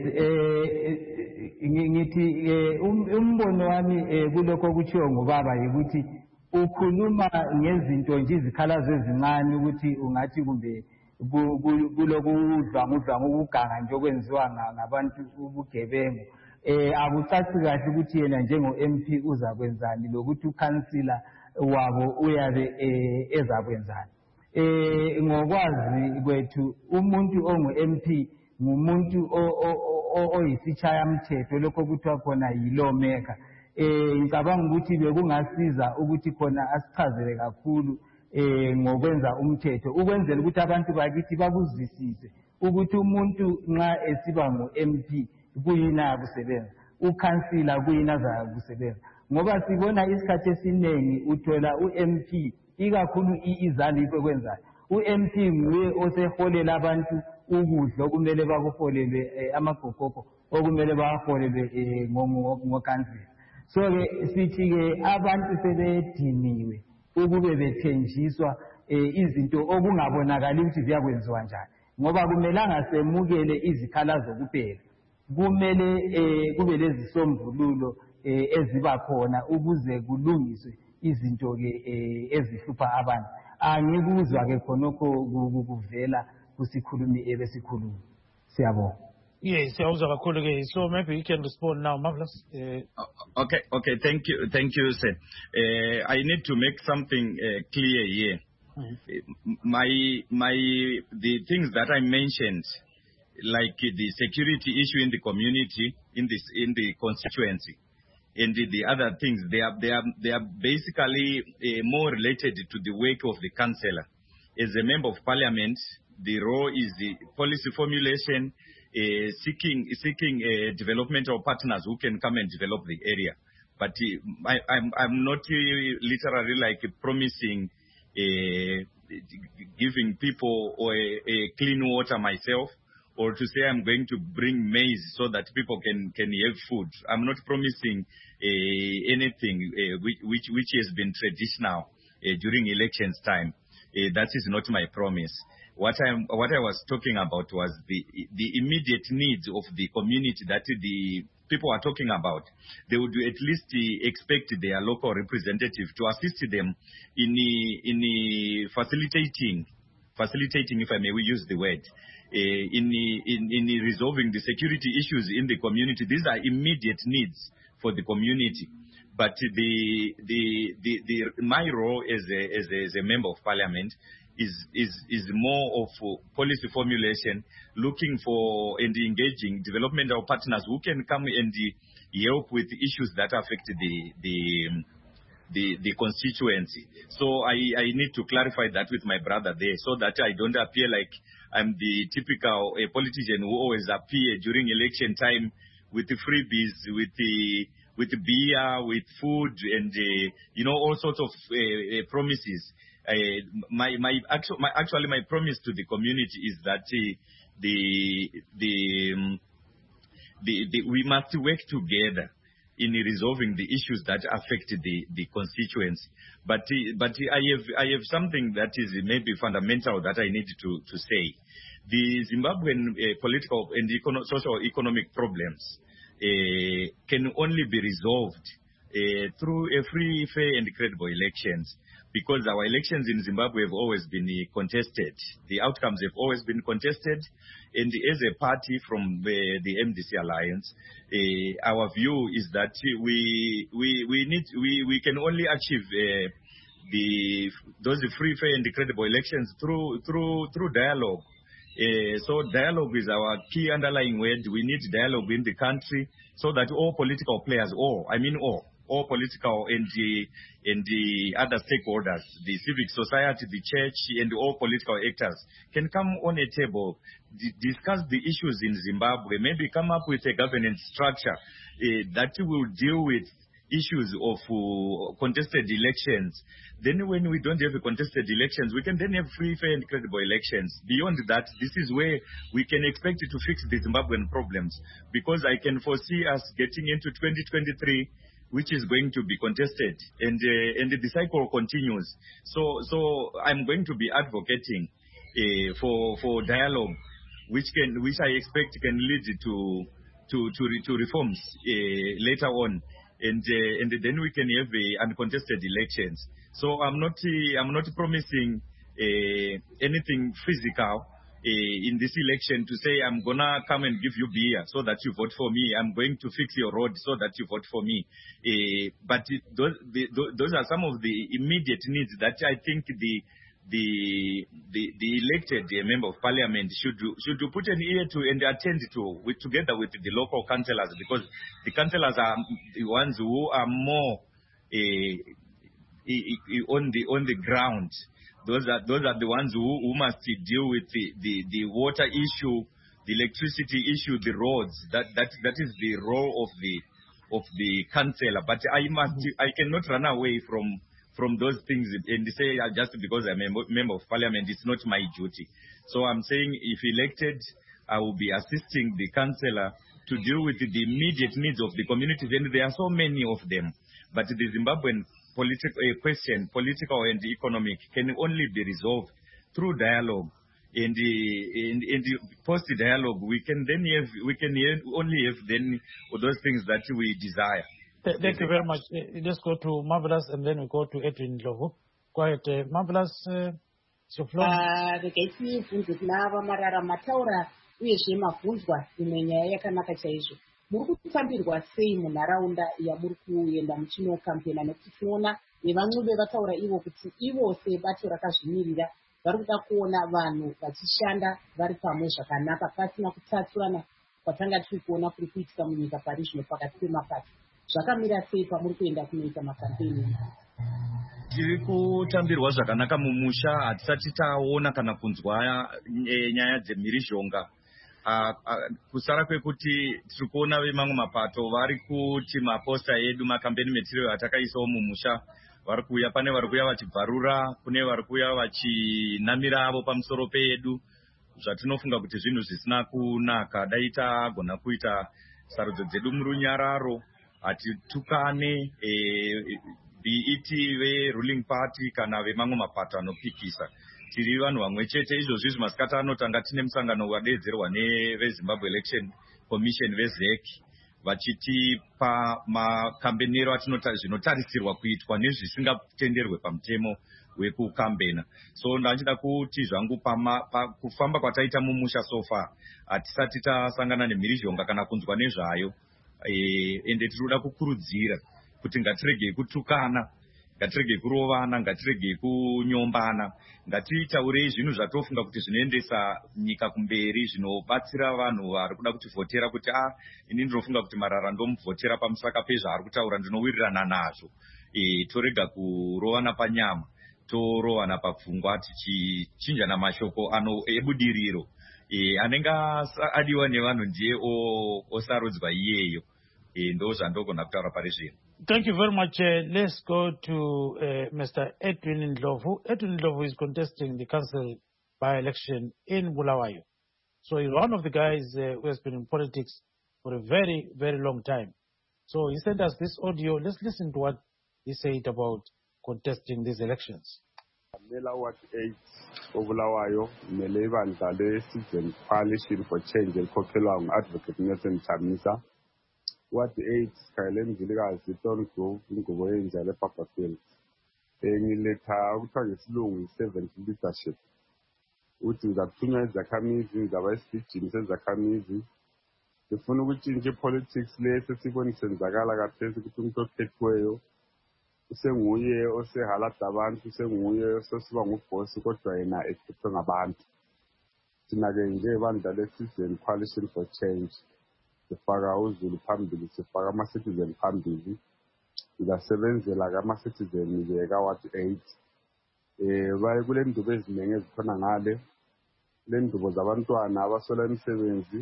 ngithi umbono wami kulokho okutshiwo ngubaba yikuthi ukhuluma ngezinto nje izikhalazo ezincane ukuthi ungathi kumbe kulokudlwangudlwanga ukuganga nje okwenziwa ngabantu ubugebengu. Eh akucaci kahle ukuthi yena njengo-M P uzakwenzani lokuthi ukhansila wabo uyabe ezakwenzani. Eh ngokwazi kwethu umuntu ongu-M P ngumuntu oyisishayamthetho lokho kuthiwa khona yi-lawmaker. Eh ngicabanga ukuthi bekungasiza ukuthi khona asichazele kakhulu eh ngokwenza umthetho ukwenzela ukuthi abantu bakithi bakuzwisise ukuthi umuntu nxa esiba ngu-M P kuyina akusebenza, ukhansila kuyina azakusebenza. Ngoba sibona isikhathi esiningi uthola u-M P ikakhulu izalipho ekwenzayo. U-M P nguye oseholela abantu ukudla okumele bakuholelwe amagokoko okumele baholelwe ngokhansila. So ke sithi ke abantu sebediniwe ukube bethenjiswa izinto okungabonakali ukuthi ziyakwenziwa njani. Ngoba kumelanga semukele izikhalazo kuphela. Kumele kube lezisombululo eziba khona ukuze kulungiswe izinto ke ezihlupha abantu. Angikuzwa ke khonokho kuvela kusikhulumi ebesikhuluma. Siyabonga. Yes, so maybe you can respond now, Marvelous. Uh, okay, okay, thank you, thank you, sir. Uh, I need to make something uh, clear here. Mm-hmm. My, my, the things that I mentioned, like the security issue in the community, in this, in the constituency, and the, the other things, they are, they are, they are basically uh, more related to the work of the councillor. As a member of parliament, the role is the policy formulation, uh, seeking, seeking uh, developmental partners who can come and develop the area. But uh, I, I'm, I'm not uh, literally like promising uh, giving people or a, a clean water myself, or to say I'm going to bring maize so that people can, can have food. I'm not promising uh, anything uh, which, which, which has been traditional uh, during elections time. Uh, that is not my promise. What, I'm, what I was talking about was the, the immediate needs of the community that the people are talking about. They would at least uh, expect their local representative to assist them in, uh, in uh, facilitating, facilitating, if I may use the word, Uh, in, in, in resolving the security issues in the community. These are immediate needs for the community. But the, the, the, the, my role as a, as a, as a member of parliament is, is, is more of policy formulation, looking for and engaging developmental partners who can come and help with issues that affect the, the, the, the constituency. So I, I need to clarify that with my brother there so that I don't appear like I'm the typical uh, politician who always appear during election time with the freebies, with the with the beer, with food, and uh, you know all sorts of uh, uh, promises. Uh, my my actual my actually my promise to the community is that uh, the the, um, the the we must work together in resolving the issues that affect the, the constituency. But, but I have, I have something that is maybe fundamental that I need to, to say. The Zimbabwean uh, political and econo social economic problems uh, can only be resolved uh, through a free, fair and credible elections, because our elections in Zimbabwe have always been uh, contested. The outcomes have always been contested, and as a party from the, the M D C Alliance, uh, our view is that we we we need we we can only achieve uh, the those free, fair, and credible elections through through through dialogue. Uh, so dialogue is our key underlying word. We need dialogue in the country so that all political players, all I mean all all political and the, and the other stakeholders, the civic society, the church, and all political actors can come on a table, discuss the issues in Zimbabwe, maybe come up with a governance structure uh, that will deal with issues of uh, contested elections. Then when we don't have a contested elections, we can then have free, fair and credible elections. Beyond that, this is where we can expect to fix the Zimbabwean problems, because I can foresee us getting into twenty twenty-three, which is going to be contested, and uh, and the cycle continues. So so I'm going to be advocating uh, for for dialogue, which can which I expect can lead to to to, to reforms uh, later on. And, uh, and then we can have uh, uncontested elections. So I'm not uh, I'm not promising uh, anything physical uh, in this election to say I'm gonna come and give you beer so that you vote for me. I'm going to fix your road so that you vote for me. Uh, but it, those the, those are some of the immediate needs that I think the the the, the elected uh, member of parliament should should put an ear to and attend to, with, together with the local councillors, because the councillors are the ones who are more uh, on the on the ground. Those are those are the ones who, who must deal with the, the, the water issue, the electricity issue, the roads. That that that is the role of the of the councillor. But I must I cannot run away from. from those things and say uh, just because I'm a member of parliament, it's not my duty. So I'm saying if elected, I will be assisting the councillor to deal with the immediate needs of the communities, and there are so many of them. But the Zimbabwean political uh, question, political and economic, can only be resolved through dialogue. In the in, in the post dialogue, we can then have we can only have then those things that we desire. Thank you very much. Let's go to Marvelous and then we go to Edwin Ndlovu. Quiet, uh, Marvelous, uh, it's your floor. Regai bvunzo kuna Vamarara mataura uyezve mabvunzwa imwe nyaya yakanaka chaizvo. Muri kutambirwa sei munharaunda yamuri kuenda muchinokampena, nekuti tinoona nevan'ube vataura ivo kuti ivo sebato rakazvimirira vari kuda kuona vanhu vachishanda vari pamwe zvakanaka pasina kutatsurana kwatanga tiri kuona kuri kuitika munyika pari zvino pakati pemapato. Zvakamira sei pamuri kuenda kunoita makampeni? Tiri kutambirwa zvakanaka mumusha, hatisati taona kana kunzwa nyaya dzemhirizhonga. Kusara kwekuti tiri kuona vemamwe mapato vari kuti maposta edu, makampeni material atakaisawo mumusha, vari kuuya, pane vari kuuya vachibvarura, kune vari kuuya vachinamira avo pamusoro pedu, zvatinofunga kuti zvinhu zvisina kunaka. Dai tagona kuita sarudzo dzedu murunyararo, hatitukane eh, biiti ve-ruling party kana vemamwe mapato anopikisa. Tiri vanhu vamwe chete. Izvozvi masikati anotanga tine musangano wadeedzerwa neveZimbabwe Election Commission veZ E C, vachitipa makambenero zvinotarisirwa kuitwa nezvisingatenderwe pamutemo wekukambena. So ndachida kuti zvangu kufamba kwataita mumusha sofa, hatisati tasangana nemhirizhonga kana kunzwa nezvayo. Ende tinoda kukurudzira kuti ngatiregei kutukana, ngatiregei kurovana, ngatiregei kunyombana, ngatitaurei zvinhu zvatofunga kuti zvinoendesa nyika kumberi, zvinobatsira vanhu vari kuda kutivhotera kuti ah, ini ndinofunga kuti Marara ndomuvhotera pamusaka pezvaari kutaura ndinowirirana nazvo. E, torega kurovana panyama, torovana papfungwa, tichichinjana mashoko ano ebudiriro. E, anenge adiwa nevanhu ndiye osarodzwa iyeyo. Thank you very much. Uh, let's go to uh, Mister Edwin Ndlovu. Edwin Ndlovu is contesting the council by-election in Bulawayo. So he's one of the guys uh, who has been in politics for a very, very long time. So he sent us this audio. Let's listen to what he said about contesting these elections. What eight of Bulawayo, Melevan Dale, Citizen Coalition for Change, and Kokelang Advocate Nelson Chamisa. What eight Skyland Village, the Ton Grove, Linkowe, and Jale Papa Field. And later, we can slow seven leadership. Which is that two nights the Kamizi, the West Kitchen, the Kamizi. The phone which in politics later, Sibon and Zagala, Tesukunto Ketwayo. Se nguye ose halata abantu se nguye sosiba ngubhosi kodwa yena ekhiphe ngabantu. Thina ke nje bandla Citizen Coalition for Change sifaka uZulu phambili, sifaka ama citizen phambili, ngisebenzela kama-citizen ke ka-ward eight. Eh baye kule ndubo eziningi ezikhona ngale. Kule ndubo zabantwana abasola imisebenzi,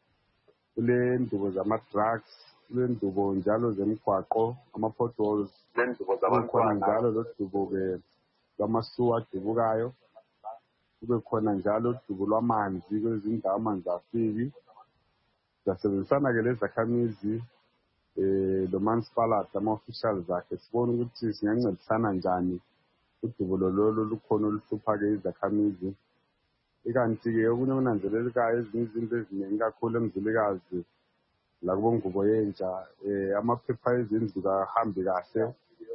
kule ndubo zama-drugs, kule ndubo njalo zemigwaqo, ama-potholes, kule ndubo zabantwana njalo lo dubo-ke lwamasuwa adubukayo, kube khona njalo udubo lwamanzi kwezindawo amanzi afiki. Siyasebenzisana-ke lezi zakhamizi eh lo municipality ama-officials akhe sibone ukuthi singancedisana njani udubo lolo lukhona oluhlupha-ke izakhamizi. Ikanti-ke okunye okunanzelelekayo ezinye izinto eziningi kakhulu eMzilikazi la kubo Ngubo Yentsha, um amaphepha ezindlu kahambi kahle,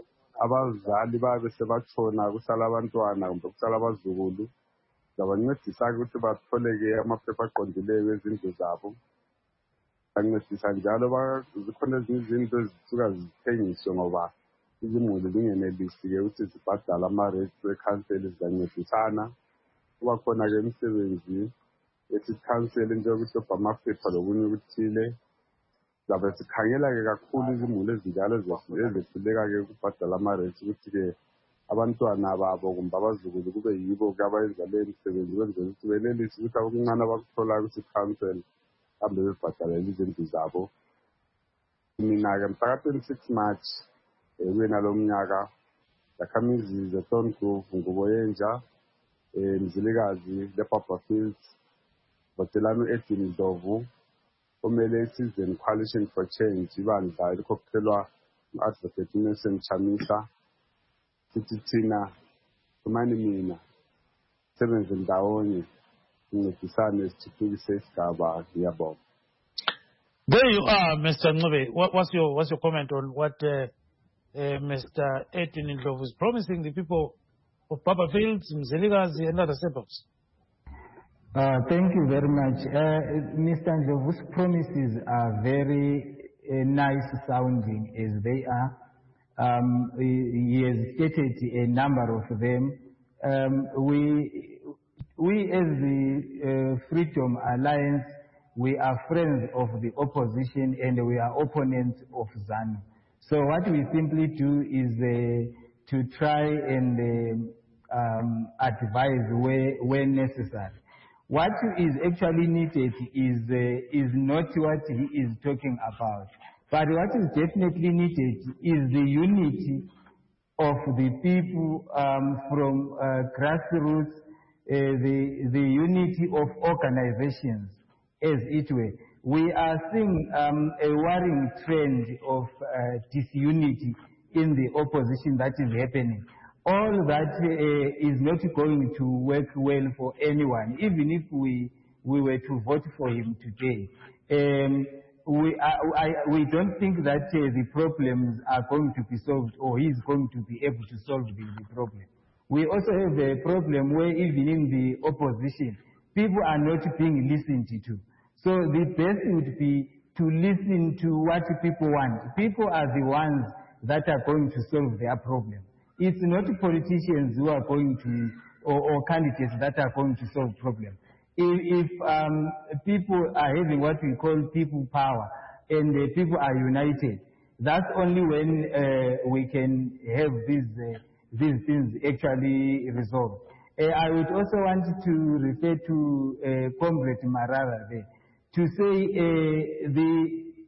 abazali babe sebatshona kusala abantwana kumbe kusala abazukulu. Sizabancedisa-ke ukuthi bathole-ke amaphepha aqondileyo ezindlu zabo. Bancedisa njalo zikhona ezinye izinto ezisuka zithengiswe ngoba izimuli zingenelisi-ke ukuthi zibhadale ama-rates ekhanseli, zizancedisana. Kuba khona-ke imisebenzi esikhanseli njengokuhlobha amaphepha lokunye okuthile. Sizabe sikhangela-ke kakhulu izimuli ezinjalo ezehluleka-ke ukubhadala ama-rates ukuthi-ke abantwana babo kumbe abazukulu kube yibo-ke abayenza leyo misebenzi ukwenzela ukuthi benelise ukuthi akuncane abakutholayo ukuthi ikhanseli hambe bebhadalela izindlu zabo. Mina-ke mhla ka-twenty-six March kuye nalo mnyaka zakhamizi ze-Thorngrove, Ngubo Yentsha, um Mzilikazi, le-Baba Fields, Botelano Edwin Ndlovu, omele i-Citizen Coalition for Change, ibandla elikhokhelwa ngu-Advocate Nelson Chamisa. Sithi thina kumane mina sebenze ndawonye sincedisane sithuthukise isigaba. Ngiyabonga. There you are, Mister Ncube. What, what's your what's your comment on what uh, uh, Mister Edwin Ndlovu is promising the people of Baba Fields, Mzilikazi, and other suburbs? Uh, thank you very much. Uh, Mister Ndlovu's promises are very uh, nice sounding as they are. Um, he, he has stated a number of them. Um, we, we as the uh, Freedom Alliance, we are friends of the opposition and we are opponents of ZANU. So what we simply do is uh, to try and uh, um, advise where, where necessary. What is actually needed is, uh, is not what he is talking about. But what is definitely needed is the unity of the people um, from uh, grassroots, uh, the, the unity of organizations, as it were. We are seeing um, a worrying trend of uh, disunity in the opposition that is happening. All that uh, is not going to work well for anyone, even if we, we were to vote for him today. Um, We, are, I, we don't think that uh, the problems are going to be solved or he is going to be able to solve the, the problem. We also have a problem where even in the opposition, people are not being listened to. So the best would be to listen to what people want. People are the ones that are going to solve their problem. It's not politicians who are going to, or, or candidates that are going to solve problems. If, if um, people are having what we call people power and uh, people are united, that's only when uh, we can have these, uh, these things actually resolved. Uh, I would also want to refer to uh, Comrade Marara there, to say uh, the,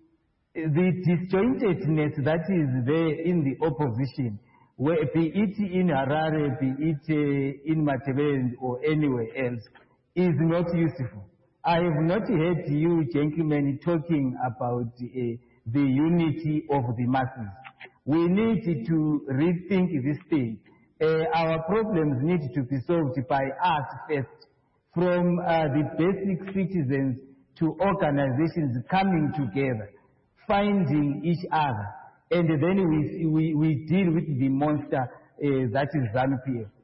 the disjointedness that is there in the opposition, where, be it in Harare, be it uh, in Matabele or anywhere else, is not useful. I have not heard you gentlemen talking about uh, the unity of the masses. We need to rethink this thing. Uh, our problems need to be solved by us first, from uh, the basic citizens to organizations coming together, finding each other, and then we, we, we deal with the monster uh, that is ZANU-P F.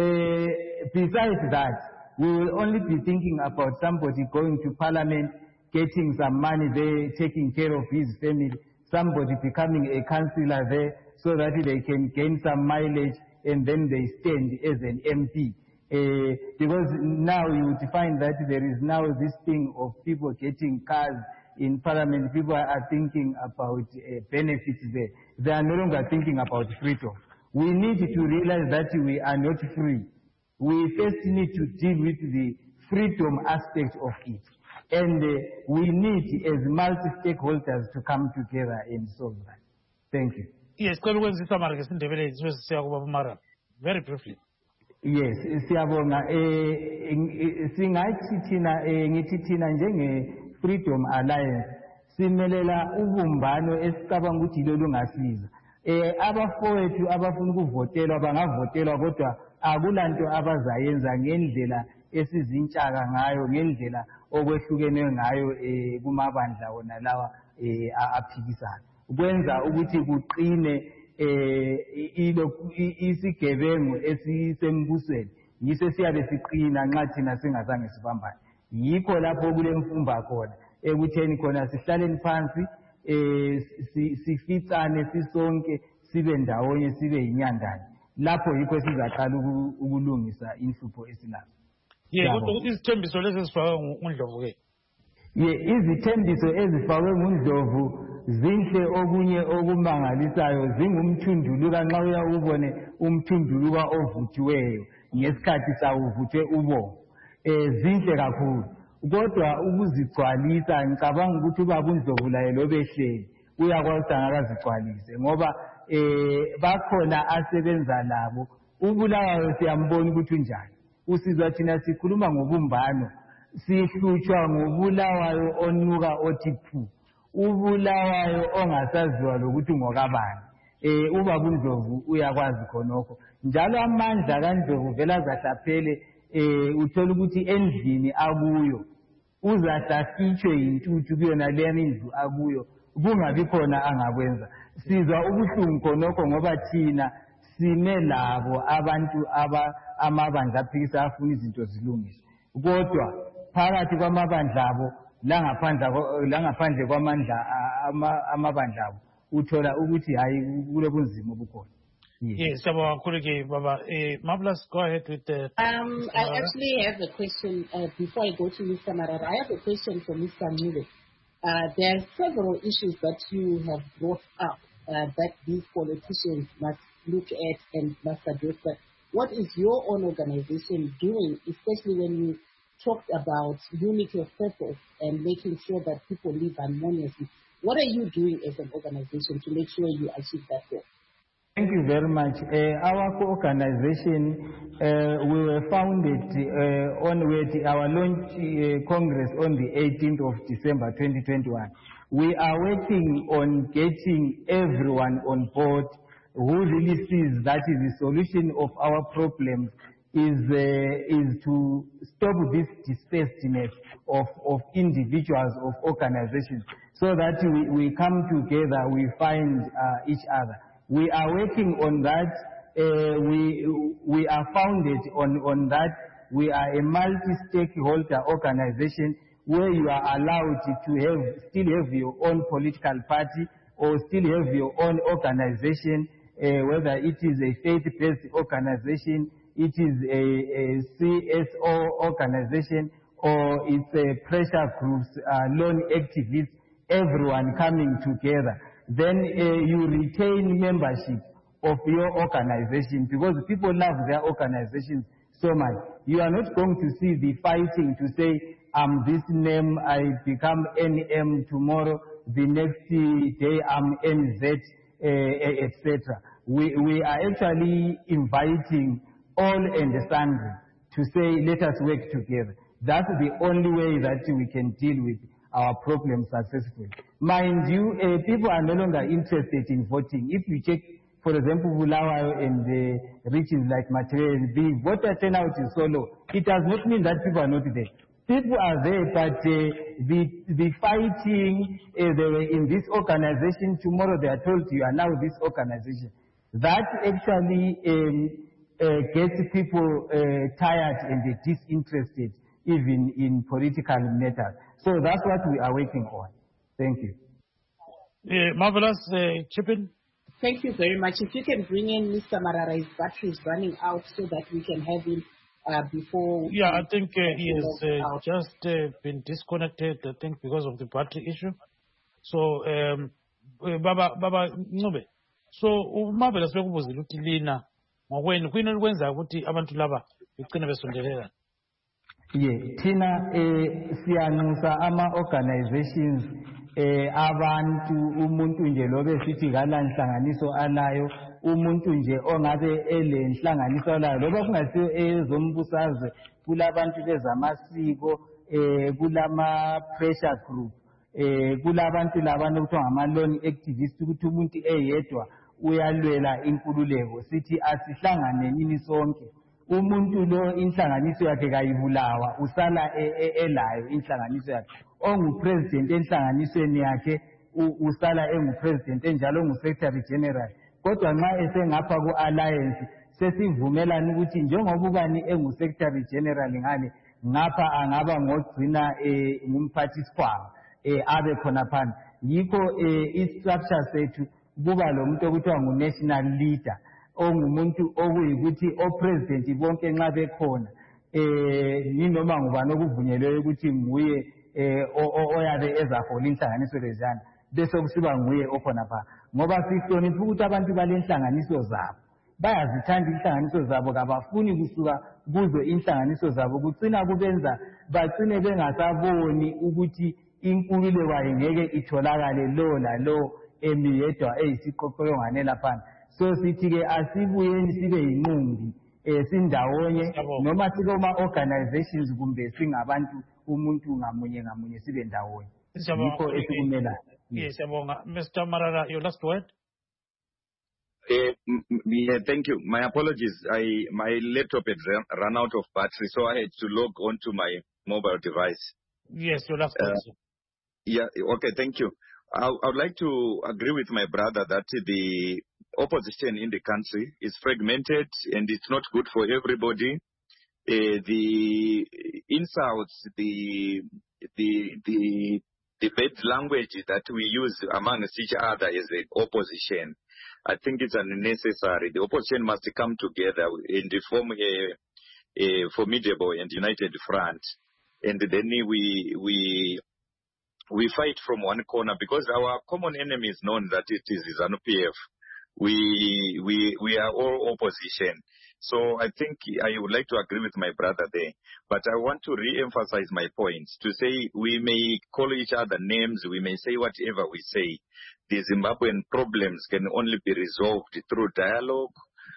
Uh, besides that, we will only be thinking about somebody going to parliament, getting some money there, taking care of his family, somebody becoming a councillor there so that they can gain some mileage and then they stand as an M P. Uh, because now you would find that there is now this thing of people getting cars, in Parliament, people are thinking about uh, benefits there. They are no longer thinking about freedom. We need to realize that we are not free. We first need to deal with the freedom aspect of it. And uh, we need, as multi-stakeholders, to come together and solve that. Thank you. Yes, very briefly. Yes, siyabonga eh singathi thina ngithi thina njenge Freedom Alliance simelela ubumbano esicabanga ukuthi lo lungasiza. Eh abafowethu abafuna ukuvotelwa bangavotelwa kodwa akulanto abazayenza ngendlela esizintshaka ngayo ngendlela okwehlukeneyo ngayo eh kumabandla wona lawa eh aphikisana. Ukwenza ukuthi kuqine eh isigebengu esisembusweni yise siyabe siqina nxa thina singazange sibambane yikho lapho kule mfumba khona ekutheni khona sihlaleni phansi eh sifitsane sisonke sibe ndawonye sibe yinyandane lapho yikho sizaqala ukulungisa inhlupho esilazo. Yebo izithembiso lezi ezifakwe nguNdlovu ke. Ye izithembiso ezifakwe nguNdlovu zinhle okunye okumangalisayo zingumthunduluka nxa uyawubone umthunduluka ovuthiweyo ngesikhathi sawuvuthwe ubo eh zinhle kakhulu kodwa ukuzigcwalisa ngicabanga ukuthi ubaba uNdlovu laye lobehleli uyakwazi angakazigcwalise ngoba eh bakhona asebenza labo ubulawayo siyambona ukuthi unjani usizwa thina sikhuluma ngobumbano sihlutshwa ngobulawayo onuka othi phu ubulawayo ongasaziwa lokuthi ngokabani eh ubaba uNdlovu uyakwazi khonokho njalo amandla kaNdlovu vela zahlaphele eh uthola ukuthi endlini akuyo uzahlahlitshwe yintuthu kuyona lena indlu akuyo kungabi khona angakwenza sizwa ubuhlungu khonokho ngoba thina sime labo abantu aba amabandla aphikisa afuna izinto zilungiswe kodwa phakathi kwamabandla abo la ngaphandle la ngaphandle kwamandla amabandla abo uthola ukuthi hayi kule bunzima obukhona. Yes, Baba. Marvelous, go ahead with the. Um, I actually have a question uh, before I go to Mister Marara. I have a question for Mister Ncube. Uh, there are several issues that you have brought up uh, that these politicians must look at and must address. But what is your own organization doing, especially when you talked about unity of purpose and making sure that people live harmoniously? What are you doing as an organization to make sure you achieve that goal? Thank you very much. Uh, our organization, uh, we were founded uh, on with our launch uh, congress on the eighteenth of December twenty twenty-one. We are working on getting everyone on board who really sees that is the solution of our problems is uh, is to stop this dispersedness of, of individuals, of organizations, so that we, we come together, we find uh, each other. We are working on that. Uh, we we are founded on, on that. We are a multi-stakeholder organization where you are allowed to have still have your own political party or still have your own organization, uh, whether it is a faith-based organization, it is a, a C S O organization, or it's a pressure groups, uh, lone activists, everyone coming together. Then uh, you retain membership of your organization because people love their organizations so much. You are not going to see the fighting to say, I'm this name, I become N M tomorrow, the next day I'm N Z, uh, et cetera. We, we are actually inviting all and sundry to say, let us work together. That's the only way that we can deal with our problems successfully. Mind you, uh, people are no longer interested in voting. If you check, for example, Bulawayo and the regions like Makerere, the voter turnout is so low. It does not mean that people are not there. People are there, but uh, the, the fighting, uh, they were in this organization, tomorrow they are told you are now this organization. That actually um, uh, gets people uh, tired and disinterested even in political matters. So that's what we are working on. Thank you. Yeah, Marvelous, uh, Chipin. Thank you very much. If you can bring in Mister Marara, his battery is running out so that we can have him uh, before. Yeah, I think uh, he has uh, just uh, been disconnected, I think, because of the battery issue. So, um, uh, Baba, Baba Ncube, so uMarvelous bekubuzile ukuthi lina ngokwenu kuyini okwenza ukuthi abantu laba begcine besondelela. Yeah, thina eh siyanxusa ama organizations eh abantu umuntu nje lobe sithi kala nhlanganiso alayo umuntu nje ongabe elenhlanganiso alayo loba kungasiyo ezombusazwe kulabantu bezamasiko eh kulama pressure group eh kulabantu labantu okuthiwa ngama lone activists ukuthi umuntu eyedwa uyalwela inkululeko sithi asihlangane nini sonke umuntu lo inhlanganiso yakhe kayibulawa usala elayo inhlanganiso yakhe ongupresident enhlanganisweni yakhe usala engupresident enjalo ngusecretary general kodwa nxa esengapha ku-alliance sesivumelana ukuthi njengoba ubani engusecretary general ngale ngapha angaba ngogcina ngumphathisikhwama abe khonaphana yikho istructure sethu kuba lo muntu okuthiwa ngu-national leader ongumuntu okuyikuthi opresident bonke nxa bekhona eh ninoma ngubani okuvunyelwe ukuthi nguye eh oyabe ezahola inhlanganiso lezana bese kusiba nguye okhona pha ngoba sihlonipha ukuthi abantu balenhlanganiso zabo bayazithanda inhlanganiso zabo kabafuni kusuka kuzo inhlanganiso zabo kucina kubenza bagcine bengasaboni ukuthi inkululeko ayingeke itholakale lo la lo emi yedwa eyisiqoqoyo ngane laphana so sithi ke asibuyeni sibe yinqumbi esindawonye noma sikoma organizations kumbe singabantu umuntu ngamunye ngamunye sibe ndawonye yikho esikumela. Yes, Mister Marara, your last word. Uh, yeah, thank you. My apologies. I my laptop had run out of battery, so I had to log on to my mobile device. Yes, your last word. Uh, yeah. Okay. Thank you. I, I would like to agree with my brother that the opposition in the country is fragmented and it's not good for everybody. Uh, the insults, the the the the bad language that we use amongst each other as the opposition, I think it's unnecessary. The opposition must come together and form a, a formidable and united front, and then we we. We fight from one corner because our common enemy is known that it is ZANU P F. We, we, we are all opposition. So I think I would like to agree with my brother there. But I want to re-emphasize my points to say we may call each other names, we may say whatever we say. The Zimbabwean problems can only be resolved through dialogue.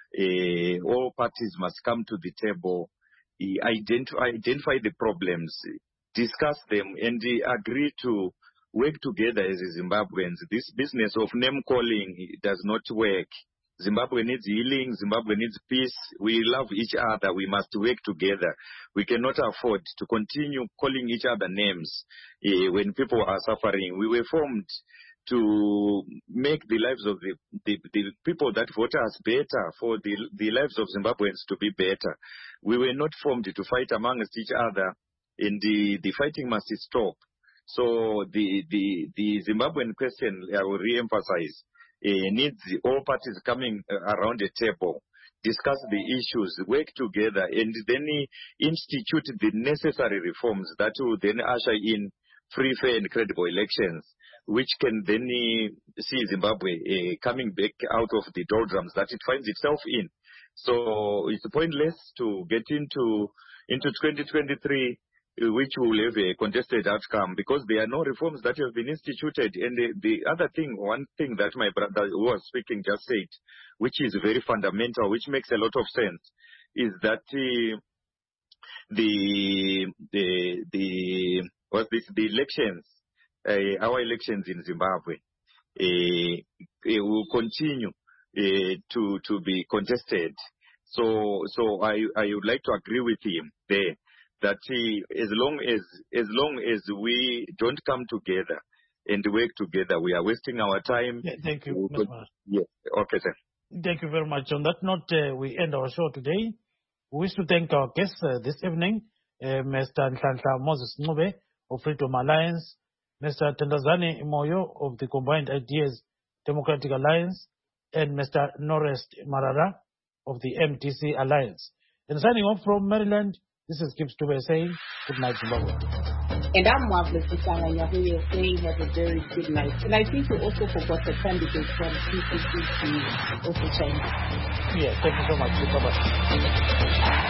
Uh, all parties must come to the table, uh, identify, identify the problems, discuss them, and uh, agree to work together as Zimbabweans. This business of name calling does not work. Zimbabwe needs healing. Zimbabwe needs peace. We love each other. We must work together. We cannot afford to continue calling each other names uh, when people are suffering. We were formed to make the lives of the, the, the people that vote us better, for the, the lives of Zimbabweans to be better. We were not formed to fight amongst each other, and the, the fighting must stop. So the, the, the Zimbabwean question, I will re-emphasize, uh, needs all parties coming around the table, discuss the issues, work together, and then institute the necessary reforms that will then usher in free, fair, and credible elections, which can then see Zimbabwe uh, coming back out of the doldrums that it finds itself in. So it's pointless to get into into twenty twenty-three, uh, which will have a contested outcome, because there are no reforms that have been instituted. And the, the other thing, one thing that my brother who was speaking just said, which is very fundamental, which makes a lot of sense, is that uh, the the the was this the elections, uh, our elections in Zimbabwe, uh, uh, will continue uh, to to be contested. So so I I would like to agree with him there that uh, as long as as long as we don't come together and work together, we are wasting our time. Yeah, thank you, Mister Yes. Okay, sir. Thank you very much. On that note, uh, we end our show today. We wish to thank our guests uh, this evening, uh, Mister Nhlanhla Moses Ncube of Freedom Alliance, Mister Thandazani Moyo of the Combined Ideas Democratic Alliance, and Mister Norest Marara of the M D C Alliance. And signing off from Maryland, this is Kip Stube saying good night, Zimbabwe. And I'm Marvelous Kusanganya, who is saying have a very good night. And I think we also forgot the candidate from C C C to also change. Yes, thank you so much. Bye-bye.